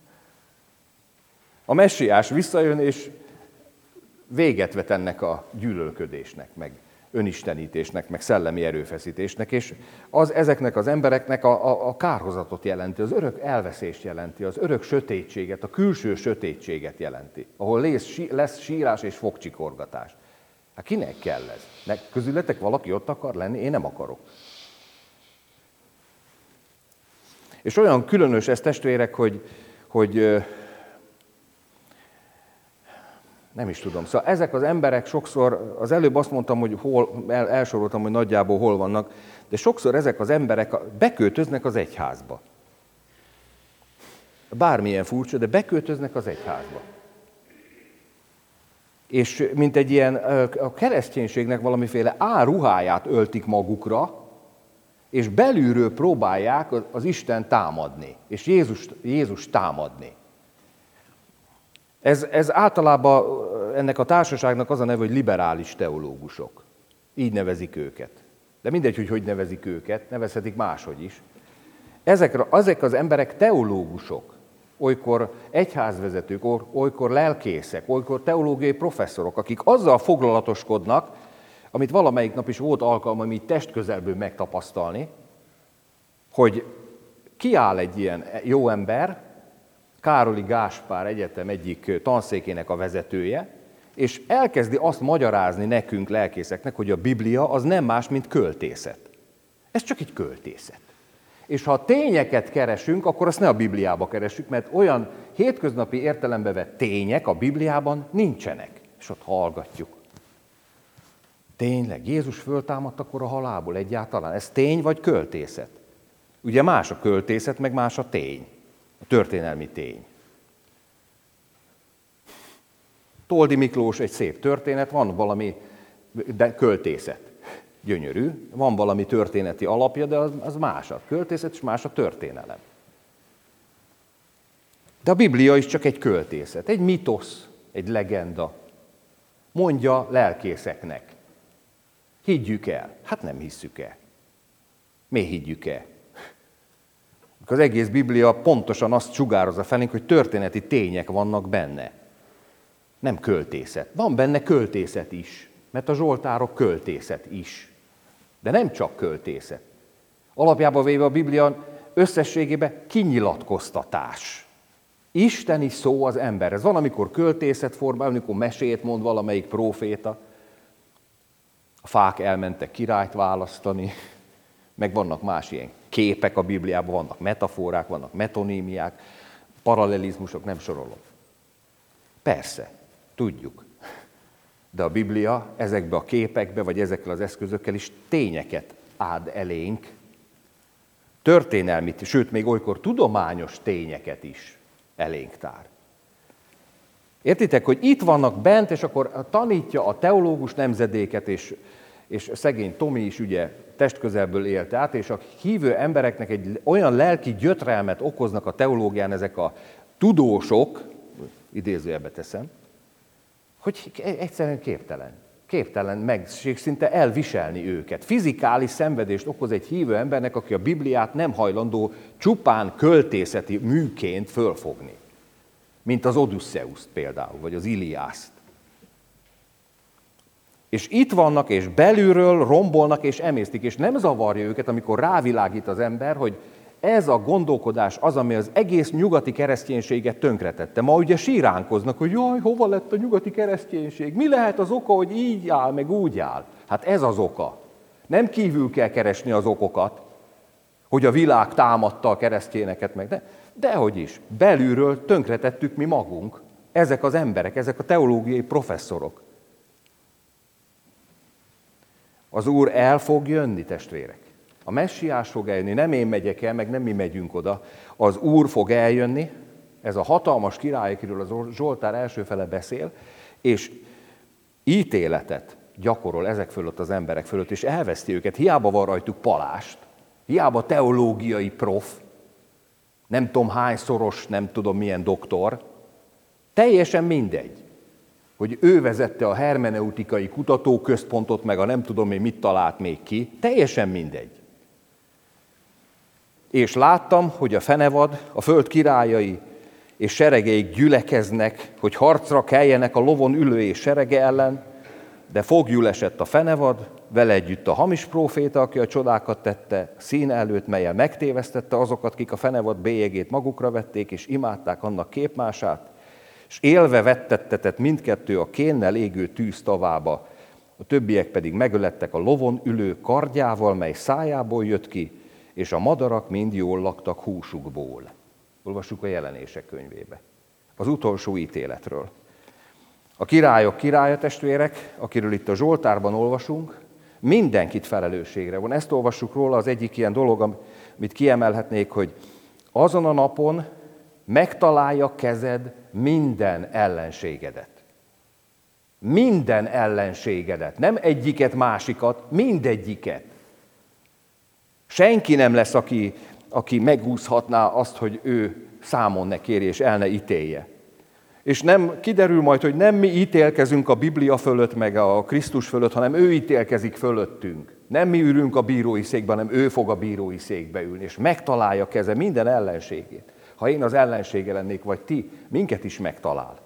[SPEAKER 1] A messiás visszajön, és véget vet ennek a gyűlölködésnek, meg önistenítésnek, meg szellemi erőfeszítésnek, és az ezeknek az embereknek a kárhozatot jelenti, az örök elveszést jelenti, az örök sötétséget, a külső sötétséget jelenti, ahol lesz sírás és fogcsikorgatás. Hát kinek kell ez? Közületek valaki ott akar lenni? Én nem akarok. És olyan különös ez, testvérek, hogy nem is tudom. Szóval ezek az emberek sokszor, az előbb azt mondtam, hogy elsoroltam, hogy nagyjából hol vannak, de sokszor ezek az emberek beköltöznek az egyházba. Bármilyen furcsa, de beköltöznek az egyházba. És mint egy ilyen, a kereszténységnek valamiféle áruháját öltik magukra, és belülről próbálják az Isten támadni, és Jézus támadni. Ez általában ennek a társaságnak az a neve, hogy liberális teológusok. Így nevezik őket. De mindegy, hogy nevezik őket, nevezhetik máshogy is. Ezek az emberek teológusok, olykor egyházvezetők, olykor lelkészek, olykor teológiai professzorok, akik azzal foglalatoskodnak, amit valamelyik nap is volt alkalmam így testközelből megtapasztalni, hogy kiáll egy ilyen jó ember, Károli Gáspár Egyetem egyik tanszékének a vezetője, és elkezdi azt magyarázni nekünk, lelkészeknek, hogy a Biblia az nem más, mint költészet. Ez csak egy költészet. És ha tényeket keresünk, akkor azt ne a Bibliába keressük, mert olyan hétköznapi értelembe vett tények a Bibliában nincsenek. És ott hallgatjuk. Tényleg, Jézus föltámadt akkor a halálból egyáltalán? Ez tény vagy költészet? Ugye más a költészet, meg más a tény. A történelmi tény. Toldi Miklós egy szép történet, van valami de költészet. Gyönyörű, van valami történeti alapja, de az más a költészet, és más a történelem. De a Biblia is csak egy költészet, egy mitosz, egy legenda. Mondja lelkészeknek. Higgyük el. Hát nem hisszük el. Miért higgyük el? Az egész Biblia pontosan azt sugározza felénk, hogy történeti tények vannak benne. Nem költészet. Van benne költészet is, mert a zsoltárok költészet is. De nem csak költészet. Alapjában véve a Biblia összességében kinyilatkoztatás. Isteni szó az emberhez. Van, amikor költészet formában, amikor mesét mond valamelyik próféta. A fák elmentek királyt választani, meg vannak más ilyen képek a Bibliában, vannak metaforák, vannak metonímiák, paralelizmusok, nem sorolom. Persze, tudjuk. De a Biblia ezekbe a képekbe, vagy ezekkel az eszközökkel is tényeket ad elénk, történelmi, sőt, még olykor tudományos tényeket is elénk tár. Értitek, hogy itt vannak bent, és akkor tanítja a teológus nemzedéket, és szegény Tomi is ugye testközelből élt át, és a hívő embereknek egy olyan lelki gyötrelmet okoznak a teológián ezek a tudósok, idézőjelbe teszem, hogy egyszerűen képtelen. Képtelenség szinte elviselni őket. Fizikális szenvedést okoz egy hívő embernek, aki a Bibliát nem hajlandó csupán költészeti műként fölfogni. Mint az Odüsszeuszt például, vagy az Iliászt. És itt vannak, és belülről rombolnak, és emésztik, és nem zavarja őket, amikor rávilágít az ember, hogy ez a gondolkodás az, ami az egész nyugati kereszténységet tönkretette. Ma ugye síránkoznak, hogy jaj, hova lett a nyugati kereszténység? Mi lehet az oka, hogy így áll, meg úgy áll? Hát ez az oka. Nem kívül kell keresni az okokat, hogy a világ támadta a keresztényeket meg. Dehogy is. Belülről tönkretettük mi magunk. Ezek az emberek, ezek a teológiai professzorok. Az Úr el fog jönni, testvérek. A messiás fog eljönni, nem én megyek el, meg nem mi megyünk oda. Az Úr fog eljönni, ez a hatalmas király, akiről a Zsoltár első fele beszél, és ítéletet gyakorol ezek fölött az emberek fölött, és elveszti őket. Hiába van rajtuk palást, hiába teológiai prof, nem tudom hányszoros, nem tudom milyen doktor, teljesen mindegy, hogy ő vezette a hermeneutikai kutatóközpontot, meg a nem tudom én mit talált még ki, teljesen mindegy. És láttam, hogy a fenevad, a föld királyai és seregeik gyülekeznek, hogy harcra keljenek a lovon ülő és serege ellen, de foglyul esett a fenevad, vele együtt a hamis próféta, aki a csodákat tette, szín előtt, mellyel megtévesztette azokat, kik a fenevad bélyegét magukra vették, és imádták annak képmását, és élve vettettetett mindkettő a kénnel égő tűz tavába, a többiek pedig megölettek a lovon ülő kardjával, mely szájából jött ki, és a madarak mind jól laktak húsukból. Olvassuk a Jelenések könyvébe. Az utolsó ítéletről. A királyok királya, testvérek, akiről itt a Zsoltárban olvasunk, mindenkit felelősségre von. Ezt olvassuk róla, az egyik ilyen dolog, amit kiemelhetnék, hogy azon a napon megtalálja kezed minden ellenségedet. Minden ellenségedet. Nem egyiket, másikat, mindegyiket. Senki nem lesz, aki megúszhatná azt, hogy ő számon ne kérje és el ne ítélje. És nem kiderül majd, hogy nem mi ítélkezünk a Biblia fölött, meg a Krisztus fölött, hanem ő ítélkezik fölöttünk. Nem mi ülünk a bírói székben, hanem ő fog a bírói székbe ülni, és megtalálja keze minden ellenségét. Ha én az ellensége lennék, vagy ti, minket is megtalál.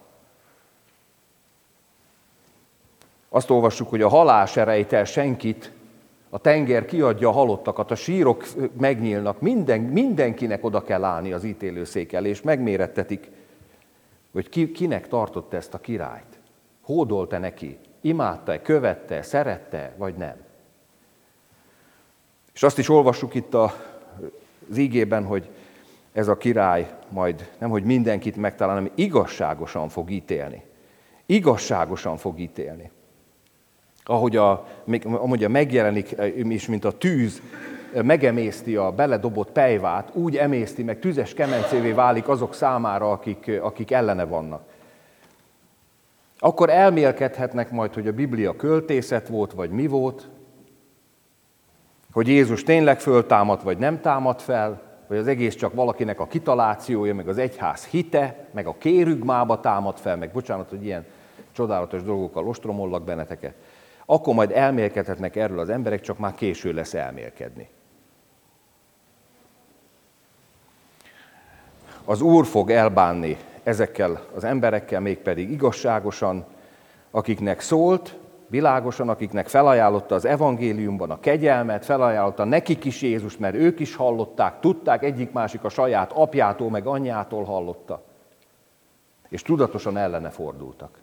[SPEAKER 1] Azt olvassuk, hogy a halál se rejt el senkit, a tenger kiadja a halottakat, a sírok megnyílnak, mindenkinek oda kell állni az ítélőszék elé, és megmérettetik, hogy kinek tartotta ezt a királyt. Hódolt-e neki? Imádta-e, követte, szerette, vagy nem? És azt is olvassuk itt az ígében, hogy ez a király majd nemhogy mindenkit megtalál, hanem igazságosan fog ítélni. Igazságosan fog ítélni. Ahogy megjelenik, és mint a tűz megemészti a beledobott pejvát, úgy emészti meg, tüzes kemencévé válik azok számára, akik ellene vannak. Akkor elmélkedhetnek majd, hogy a Biblia költészet volt, vagy mi volt, hogy Jézus tényleg föltámadt, vagy nem támadt fel, vagy az egész csak valakinek a kitalációja, meg az egyház hite, meg a kérügmába támad fel, meg bocsánat, hogy ilyen csodálatos dolgokkal ostromollak benneteket, akkor majd elmélkedhetnek erről az emberek, csak már késő lesz elmélkedni. Az Úr fog elbánni ezekkel az emberekkel, mégpedig igazságosan, akiknek szólt, világosan, akiknek felajánlotta az evangéliumban a kegyelmet, felajánlotta nekik is Jézus, mert ők is hallották, tudták, egyik-másik a saját apjától, meg anyjától hallotta, és tudatosan ellene fordultak.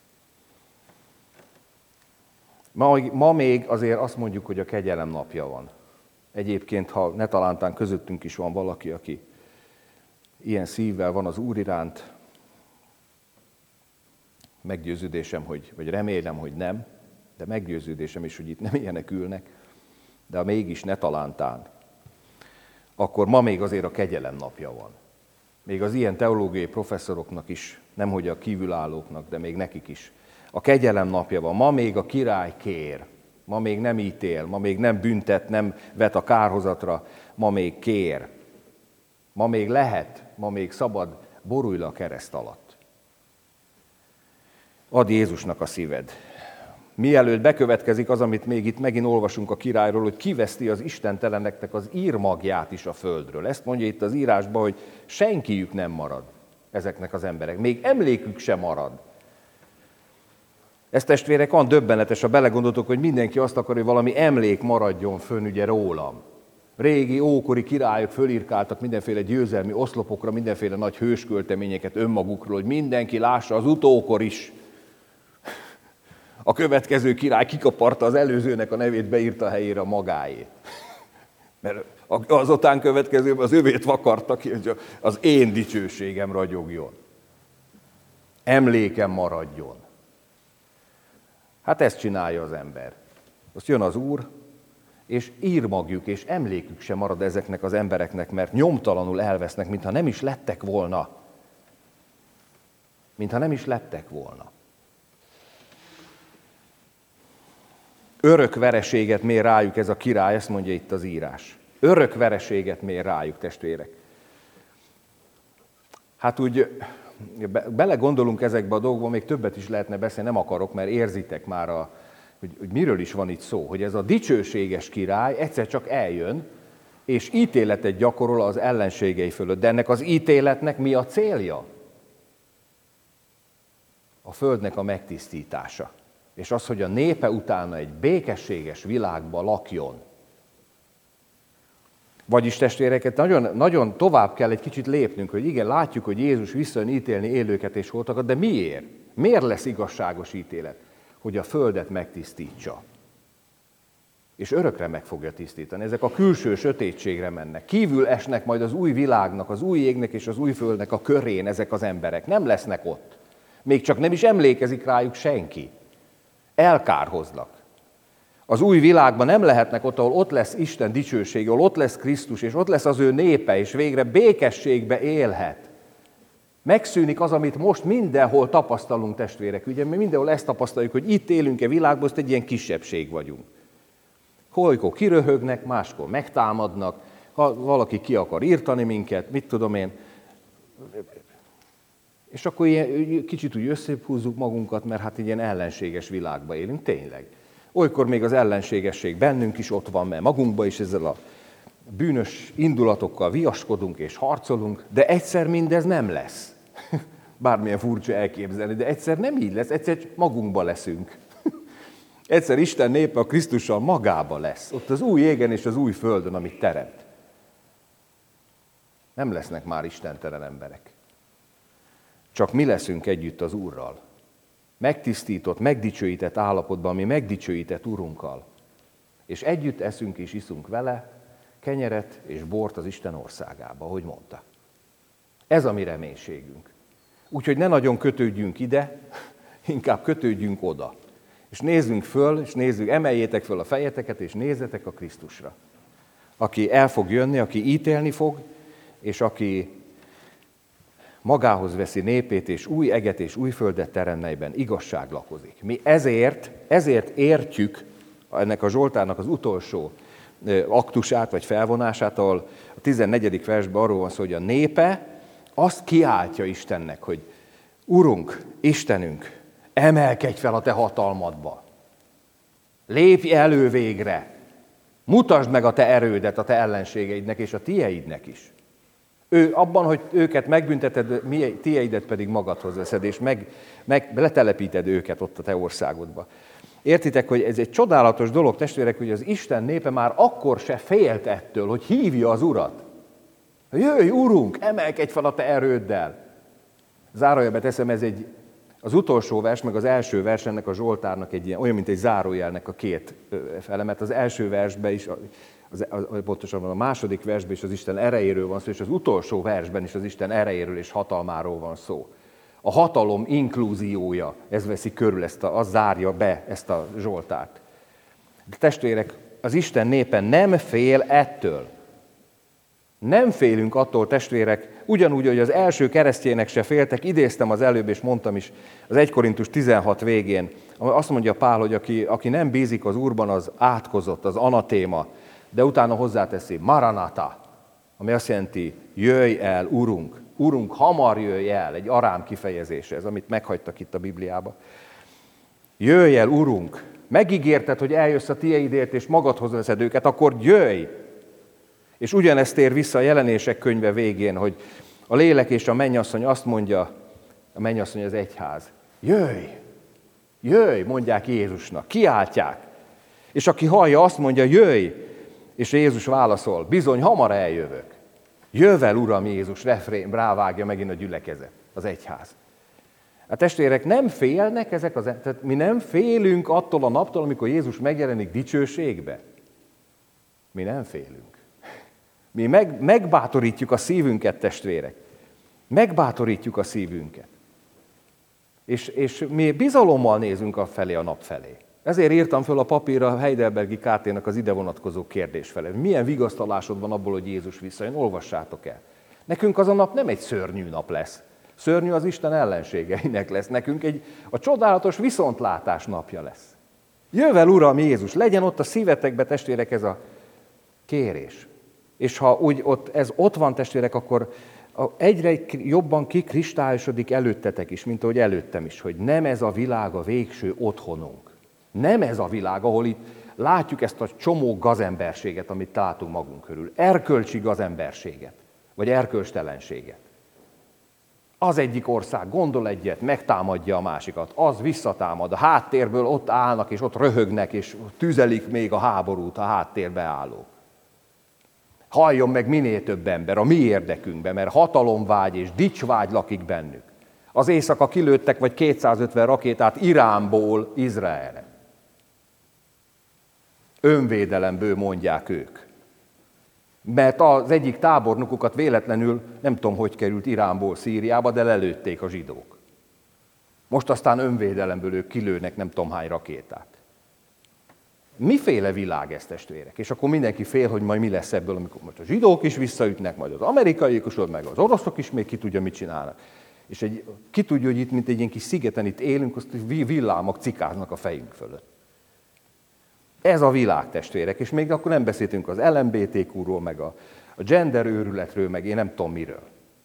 [SPEAKER 1] Ma még azért azt mondjuk, hogy a kegyelem napja van. Egyébként, ha ne talántán közöttünk is van valaki, aki ilyen szívvel van az Úr iránt, meggyőződésem, vagy remélem, hogy nem, de meggyőződésem is, hogy itt nem ilyenek ülnek, de ha mégis ne talántán, akkor ma még azért a kegyelem napja van. Még az ilyen teológiai professzoroknak is, nemhogy a kívülállóknak, de még nekik is. A kegyelem napja van. Ma még a király kér. Ma még nem ítél, ma még nem büntet, nem vet a kárhozatra, ma még kér. Ma még lehet, ma még szabad, borulj le a kereszt alatt. Add Jézusnak a szíved. Mielőtt bekövetkezik az, amit még itt megint olvasunk a királyról, hogy kiveszti az istenteleneknek az írmagját is a földről. Ezt mondja itt az írásban, hogy senkiük nem marad ezeknek az emberek. Még emlékük sem marad. Ez, testvérek, van döbbenetes, ha belegondoltok, hogy mindenki azt akar, hogy valami emlék maradjon fönn ugye rólam. Régi, ókori királyok fölírkáltak mindenféle győzelmi oszlopokra, mindenféle nagy hőskölteményeket önmagukról, hogy mindenki lássa, az utókor is. A következő király kikaparta az előzőnek a nevét, beírta a helyére a magáét. Mert azután következőben az övét vakarta ki, hogy az én dicsőségem ragyogjon. Emlékem maradjon. Hát ezt csinálja az ember. Azt jön az Úr, és írmagjuk és emlékük sem marad ezeknek az embereknek, mert nyomtalanul elvesznek, mintha nem is lettek volna. Mintha nem is lettek volna. Örök vereséget mér rájuk ez a király, ezt mondja itt az írás. Örök vereséget mér rájuk, testvérek. Hát úgy belegondolunk ezekbe a dolgokba, még többet is lehetne beszélni, nem akarok, mert érzitek már, hogy miről is van itt szó, hogy ez a dicsőséges király egyszer csak eljön, és ítéletet gyakorol az ellenségei fölött. De ennek az ítéletnek mi a célja? A földnek a megtisztítása. És az, hogy a népe utána egy békességes világban lakjon. Vagyis, testvéreket, nagyon, nagyon tovább kell egy kicsit lépnünk, hogy igen, látjuk, hogy Jézus visszajön ítélni élőket és holtakat, de miért? Miért lesz igazságos ítélet? Hogy a földet megtisztítsa. És örökre meg fogja tisztítani. Ezek a külső sötétségre mennek. Kívül esnek majd az új világnak, az új égnek és az új földnek a körén ezek az emberek. Nem lesznek ott. Még csak nem is emlékezik rájuk senki. Elkárhoznak. Az új világban nem lehetnek ott, ahol ott lesz Isten dicsősége, ahol ott lesz Krisztus, és ott lesz az ő népe, és végre békességbe élhet. Megszűnik az, amit most mindenhol tapasztalunk, testvérek. Ugye mi mindenhol ezt tapasztaljuk, hogy itt élünk-e világban, azt egy ilyen kisebbség vagyunk. Olykor kiröhögnek, máskor megtámadnak, ha valaki ki akar írtani minket, mit tudom én. És akkor ilyen, kicsit úgy összehúzzuk magunkat, mert hát ilyen ellenséges világban élünk, tényleg. Olykor még az ellenségesség bennünk is ott van, mert magunkban is ezzel a bűnös indulatokkal viaskodunk és harcolunk, de egyszer mindez nem lesz. Bármilyen furcsa elképzelni, de egyszer nem így lesz, egyszer magunkba leszünk. Egyszer Isten népe a Krisztussal magába lesz, ott az új égen és az új földön, amit teremt. Nem lesznek már istentelen emberek. Csak mi leszünk együtt az Úrral. Megtisztított, megdicsőített állapotban, mi megdicsőített Urunkkal. És együtt eszünk és iszunk vele kenyeret és bort az Isten országába, ahogy mondta. Ez a mi reménységünk. Úgyhogy ne nagyon kötődjünk ide, inkább kötődjünk oda. És nézzünk föl, és nézzük, emeljétek föl a fejeteket, és nézzetek a Krisztusra. Aki el fog jönni, aki ítélni fog, és aki magához veszi népét, és új eget és új földet terem, melyben igazság lakozik. Mi ezért értjük ennek a Zsoltárnak az utolsó aktusát, vagy felvonását, ahol a 14. versben arról van szó, hogy a népe azt kiáltja Istennek, hogy Urunk, Istenünk, emelkedj fel a te hatalmadba. Lépj elő végre. Mutasd meg a te erődet a te ellenségeidnek és a tieidnek is. Ő abban, hogy őket megbünteted, tieidet pedig magadhoz veszed, és letelepíted őket ott a te országodba. Értitek, hogy ez egy csodálatos dolog, testvérek, hogy az Isten népe már akkor se félt ettől, hogy hívja az Urat. Jöjj, Urunk, emelkedj fel a te erőddel. Zárójelbe teszem, az utolsó vers, meg az első vers ennek a Zsoltárnak egy ilyen, olyan, mint egy zárójelnek a két fele, mert az első versben is, pontosabban a második versben is az Isten erejéről van szó, és az utolsó versben is az Isten erejéről és hatalmáról van szó. A hatalom inklúziója, ez veszi körül, az zárja be ezt a Zsoltárt. De testvérek, az Isten népe nem fél ettől. Nem félünk attól, testvérek, ugyanúgy, hogy az első keresztjének se féltek, idéztem az előbb, és mondtam is az 1 Korintus 16 végén, azt mondja Pál, hogy aki nem bízik az Úrban, az átkozott, az anatéma, de utána hozzáteszi, Maranata, ami azt jelenti, jöjj el, Urunk, Urunk, hamar jöjj el, egy arám kifejezése, ez, amit meghagytak itt a Bibliába. Jöjj el, Urunk! Megígérted, hogy eljössz a tieidért, és magadhoz veszed őket, akkor jöjj! És ugyanezt tér vissza a Jelenések könyve végén, hogy a lélek és a mennyasszony azt mondja, a mennyasszony az egyház, jöjj! Jöjj, mondják Jézusnak, kiáltják. És aki hallja, azt mondja, jöjj! És Jézus válaszol, bizony, hamar eljövök. Jövel, Uram Jézus, refrén, rávágja megint a gyülekezet, az egyház. A testvérek nem félnek ezek tehát mi nem félünk attól a naptól, amikor Jézus megjelenik dicsőségbe. Mi nem félünk. Mi megbátorítjuk a szívünket, testvérek. Megbátorítjuk a szívünket. És mi bizalommal nézünk afelé a nap felé. Ezért írtam föl a papírra a Heidelbergi KT-nak az ide vonatkozó kérdés felé. Milyen vigasztalásod van abból, hogy Jézus visszajön? Olvassátok el. Nekünk az a nap nem egy szörnyű nap lesz. Szörnyű az Isten ellenségeinek lesz. Nekünk a csodálatos viszontlátás napja lesz. Jövel, Uram Jézus, legyen ott a szívetekbe, testvérek, ez a kérés. És ha úgy ott van, testvérek, akkor egyre jobban kikristályosodik előttetek is, mint ahogy előttem is, hogy nem ez a világ a végső otthonunk. Nem ez a világ, ahol itt látjuk ezt a csomó gazemberséget, amit látunk magunk körül. Erkölcsi gazemberséget, vagy erkölcstelenséget. Az egyik ország gondol egyet, megtámadja a másikat, az visszatámad, a háttérből ott állnak, és ott röhögnek, és tüzelik még a háborút a háttérbe állók. Halljon meg minél több ember a mi érdekünkben, mert hatalomvágy és dicsvágy lakik bennük. Az éjszaka kilőttek vagy 250 rakétát Iránból Izraelre. Önvédelemből mondják ők. Mert az egyik tábornokukat véletlenül, nem tudom, hogy került Iránból Szíriába, de lelőtték a zsidók. Most aztán önvédelemből ők kilőnek nem tudom hány rakétát. Miféle világ ez, testvérek? És akkor mindenki fél, hogy majd mi lesz ebből, amikor most a zsidók is visszaütnek, majd az amerikaiak is, meg az oroszok is még ki tudja, mit csinálnak. És ki tudja, hogy itt, mint egy ilyen kis szigeten itt élünk, azt villámok cikáznak a fejünk fölött. Ez a világ, testvérek, és még akkor nem beszéltünk az LMBTQ-ról, meg a gender őrületről, meg én nem tudom miről.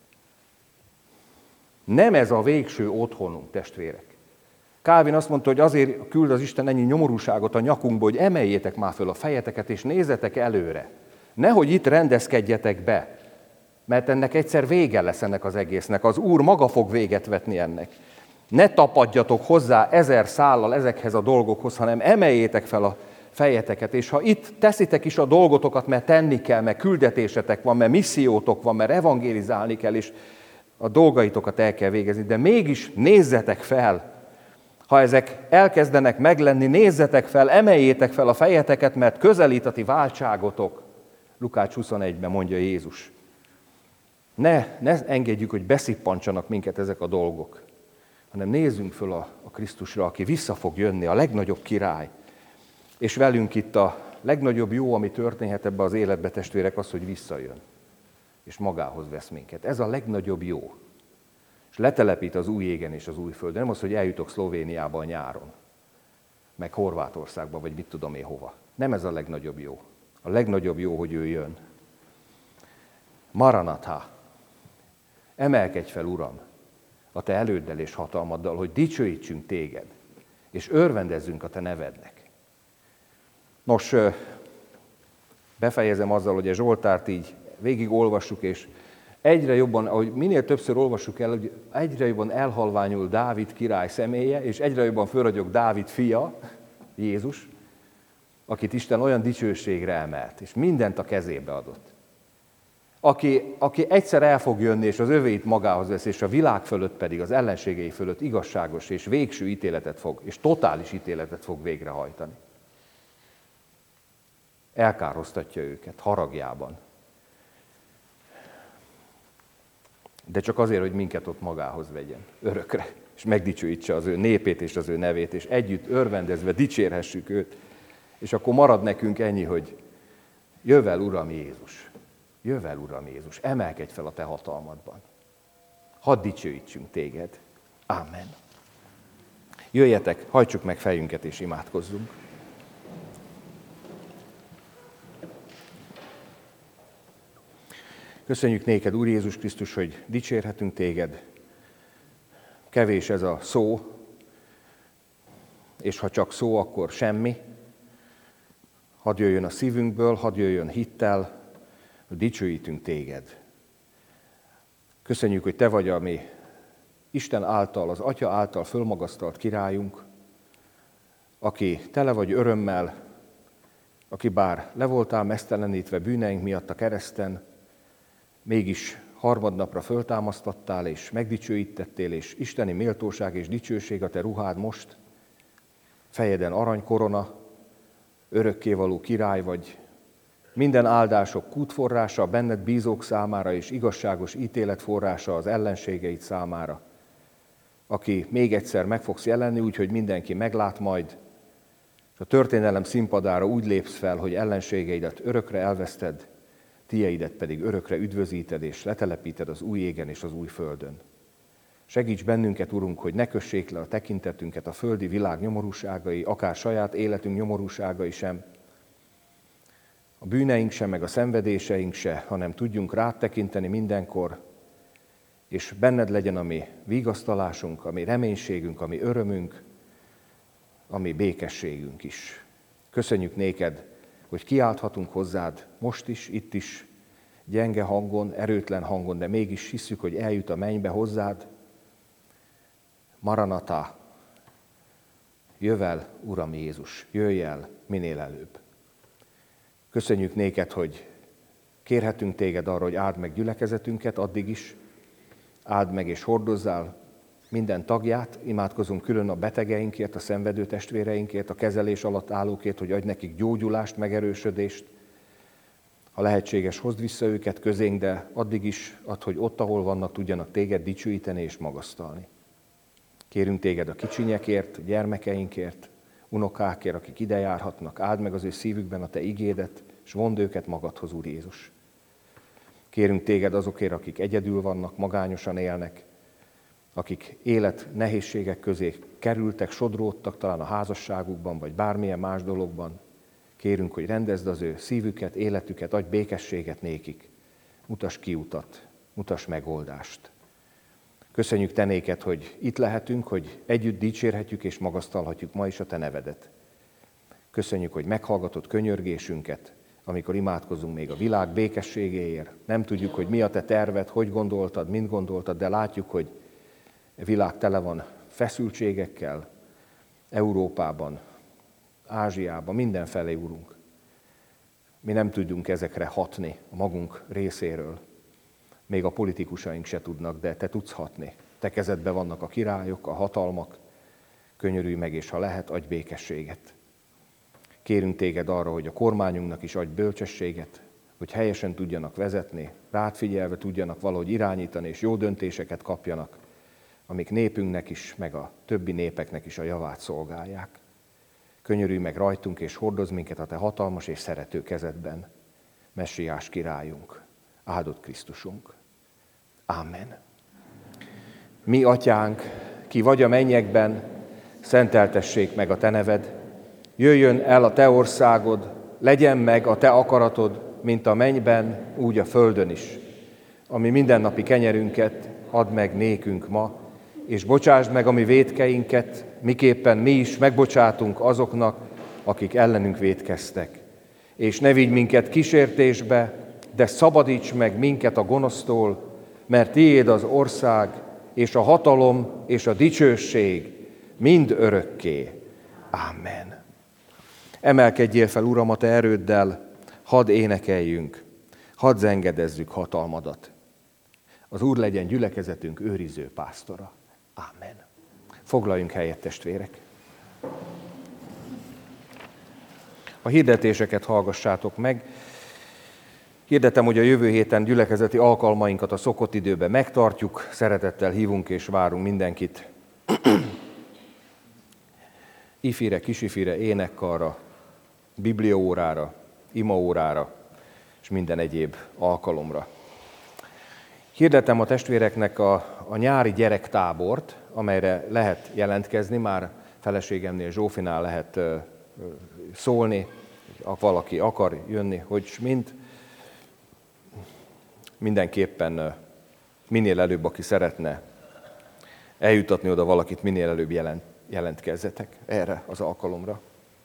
[SPEAKER 1] Nem ez a végső otthonunk, testvérek. Kálvin azt mondta, hogy azért küld az Isten ennyi nyomorúságot a nyakunkba, hogy emeljétek már föl a fejeteket, és nézzetek előre. Nehogy itt rendezkedjetek be, mert ennek egyszer vége lesz ennek az egésznek. Az Úr maga fog véget vetni ennek. Ne tapadjatok hozzá 1000 szállal ezekhez a dolgokhoz, hanem emeljétek fel a fejeteket, és ha itt teszitek is a dolgotokat, mert tenni kell, mert küldetésetek van, mert missziótok van, mert evangélizálni kell, és a dolgaitokat el kell végezni, de mégis nézzetek fel. Ha ezek elkezdenek meglenni, nézzetek fel, emeljétek fel a fejeteket, mert közelít a ti váltságotok. Lukács 21-ben mondja Jézus. Ne engedjük, hogy beszippantsanak minket ezek a dolgok, hanem nézzünk föl a Krisztusra, aki vissza fog jönni, a legnagyobb király. És velünk itt a legnagyobb jó, ami történhet ebbe az életbe, testvérek, az, hogy visszajön, és magához vesz minket. Ez a legnagyobb jó. És letelepít az új égen és az új földön. Nem az, hogy eljutok Szlovéniába a nyáron, meg Horvátországba, vagy mit tudom én hova. Nem ez a legnagyobb jó. A legnagyobb jó, hogy ő jön. Maranatha, emelkedj fel, Uram, a te előddel és hatalmaddal, hogy dicsőítsünk téged, és örvendezzünk a te nevednek. Nos, befejezem azzal, hogy a Zsoltárt így végig olvassuk, és egyre jobban, ahogy minél többször olvassuk el, hogy egyre jobban elhalványul Dávid király személye, és egyre jobban fölragyog Dávid fia, Jézus, akit Isten olyan dicsőségre emelt, és mindent a kezébe adott. Aki egyszer el fog jönni, és az övéit magához vesz, és a világ fölött pedig, az ellenségei fölött igazságos és végső ítéletet fog, és totális ítéletet fog végrehajtani. Elkároztatja őket haragjában. De csak azért, hogy minket ott magához vegyen, örökre, és megdicsőítse az ő népét és az ő nevét, és együtt örvendezve dicsérhessük őt, és akkor marad nekünk ennyi, hogy jövel, Uram Jézus, jövel, Uram Jézus, emelkedj fel a te hatalmadban. Hadd dicsőítsünk téged. Amen. Jöjjetek, hajtsuk meg fejünket és imádkozzunk. Köszönjük néked, Úr Jézus Krisztus, hogy dicsérhetünk téged. Kevés ez a szó, és ha csak szó, akkor semmi. Hadd jöjjön a szívünkből, hadd jöjjön hittel, hogy dicsőítünk téged. Köszönjük, hogy te vagy a mi Isten által, az Atya által fölmagasztalt királyunk, aki tele vagy örömmel, aki bár le voltál meztelenítve bűneink miatt a kereszten, mégis harmadnapra föltámasztattál, és megdicsőítettél, és isteni méltóság és dicsőség a te ruhád most, fejeden aranykorona, örökkévaló király vagy, minden áldások kútforrása, benned bízók számára, és igazságos ítélet forrása az ellenségeid számára, aki még egyszer meg fogsz jelenni, úgyhogy mindenki meglát majd, és a történelem színpadára úgy lépsz fel, hogy ellenségeidet örökre elveszted, tieidet pedig örökre üdvözíted, és letelepíted az új égen és az új földön. Segíts bennünket, Urunk, hogy ne kössék le a tekintetünket a földi világ nyomorúságai, akár saját életünk nyomorúságai sem, a bűneink sem, meg a szenvedéseink se, hanem tudjunk rád tekinteni mindenkor, és benned legyen a mi vigasztalásunk, a mi reménységünk, a mi örömünk, a mi békességünk is. Köszönjük néked, hogy kiálthatunk hozzád most is, itt is, gyenge hangon, erőtlen hangon, de mégis hisszük, hogy eljut a mennybe hozzád. Maranatá, jöv el, Uram Jézus, jöjj el minél előbb. Köszönjük néked, hogy kérhetünk téged arra, hogy áld meg gyülekezetünket addig is, áld meg és hordozzál minden tagját, imádkozunk külön a betegeinkért, a szenvedő testvéreinkért, a kezelés alatt állókért, hogy adj nekik gyógyulást, megerősödést. Ha lehetséges, hozd vissza őket közénk, de addig is add, hogy ott, ahol vannak, tudjanak téged dicsőíteni és magasztalni. Kérünk téged a kicsinyekért, a gyermekeinkért, unokákért, akik ide járhatnak, áld meg az ő szívükben a te igédet, és vond őket magadhoz, Úr Jézus. Kérünk téged azokért, akik egyedül vannak, magányosan élnek, akik élet nehézségek közé kerültek, sodródtak talán a házasságukban, vagy bármilyen más dologban. Kérünk, hogy rendezd az ő szívüket, életüket, adj békességet nékik. Mutass kiutat, mutass megoldást. Köszönjük te néked, hogy itt lehetünk, hogy együtt dicsérhetjük és magasztalhatjuk ma is a te nevedet. Köszönjük, hogy meghallgatod könyörgésünket, amikor imádkozunk még a világ békességéért. Nem tudjuk, hogy mi a te terved, hogy gondoltad, mind gondoltad, de látjuk, hogy a világ tele van feszültségekkel, Európában, Ázsiában, mindenfelé, Urunk. Mi nem tudunk ezekre hatni a magunk részéről. Még a politikusaink se tudnak, de te tudsz hatni. Te kezedben vannak a királyok, a hatalmak. Könyörülj meg, és ha lehet, adj békességet. Kérünk téged arra, hogy a kormányunknak is adj bölcsességet, hogy helyesen tudjanak vezetni, rád figyelve tudjanak valahogy irányítani, és jó döntéseket kapjanak, amik népünknek is, meg a többi népeknek is a javát szolgálják. Könyörülj meg rajtunk, és hordozz minket a te hatalmas és szerető kezedben, Messiás királyunk, áldott Krisztusunk. Amen. Mi, Atyánk, ki vagy a mennyekben, szenteltessék meg a te neved, jöjjön el a te országod, legyen meg a te akaratod, mint a mennyben, úgy a földön is. Ami mindennapi kenyerünket add meg nékünk ma, és bocsásd meg a mi vétkeinket, miképpen mi is megbocsátunk azoknak, akik ellenünk vétkeztek. És ne vigy minket kísértésbe, de szabadíts meg minket a gonosztól, mert tiéd az ország, és a hatalom, és a dicsőség mind örökké. Amen. Emelkedjél fel, Uram, a te erőddel, hadd énekeljünk, hadd zengedezzük hatalmadat. Az Úr legyen gyülekezetünk őriző pásztora. Amen. Foglaljunk helyet, testvérek. A hirdetéseket hallgassátok meg. Hirdetem, hogy a jövő héten gyülekezeti alkalmainkat a szokott időben megtartjuk, szeretettel hívunk és várunk mindenkit. Ifire, kisifire, énekkarra, bibliaórára, imaórára és minden egyéb alkalomra. Hirdetem a testvéreknek a nyári gyerektábort, amelyre lehet jelentkezni, már feleségemnél, Zsófinál lehet szólni, hogy valaki akar jönni, hogy mind. Mindenképpen minél előbb, aki szeretne eljutatni oda valakit, minél előbb jelentkezzetek erre az alkalomra.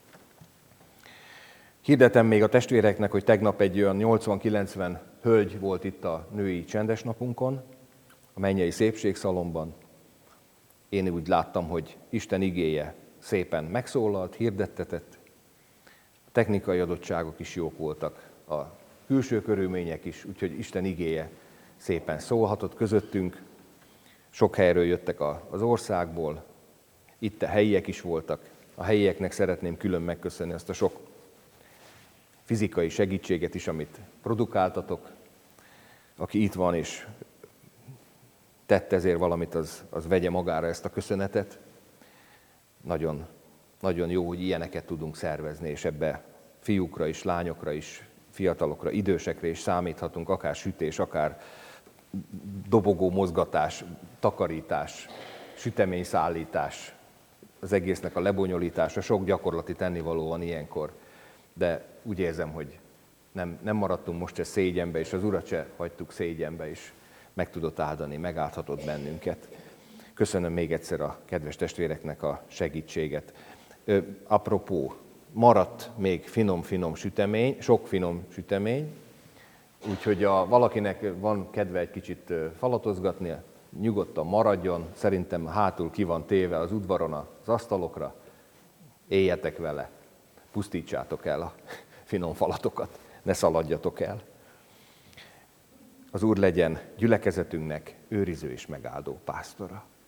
[SPEAKER 1] Hirdetem még a testvéreknek, hogy tegnap egy olyan 80-90 hölgy volt itt a női csendesnapunkon, a Mennyei Szépségszalonban. Én úgy láttam, hogy Isten igéje szépen megszólalt, hirdettetett. A technikai adottságok is jók voltak, a külső körülmények is, úgyhogy Isten igéje szépen szólhatott közöttünk. Sok helyről jöttek az országból, itt a helyiek is voltak. A helyieknek szeretném külön megköszönni azt a sok fizikai segítséget is, amit produkáltatok. Aki itt van és tett ezért valamit, az vegye magára ezt a köszönetet. Nagyon, nagyon jó, hogy ilyeneket tudunk szervezni, és ebbe fiúkra is, lányokra is, fiatalokra, idősekre is számíthatunk, akár sütés, akár dobogó mozgatás, takarítás, süteményszállítás, az egésznek a lebonyolítása, sok gyakorlati tennivaló van ilyenkor, de úgy érzem, hogy nem maradtunk most se szégyenbe, és az Urat se hagytuk szégyenbe, és meg tudott áldani, megáldhatott bennünket. Köszönöm még egyszer a kedves testvéreknek a segítséget. Apropó, maradt még finom sütemény, sok finom sütemény, úgyhogy valakinek van kedve egy kicsit falatozgatni, nyugodtan maradjon, szerintem hátul ki van téve az udvaron az asztalokra, éljetek vele, pusztítsátok el a finom falatokat, ne szaladjatok el. Az Úr legyen gyülekezetünknek őriző és megáldó pásztora.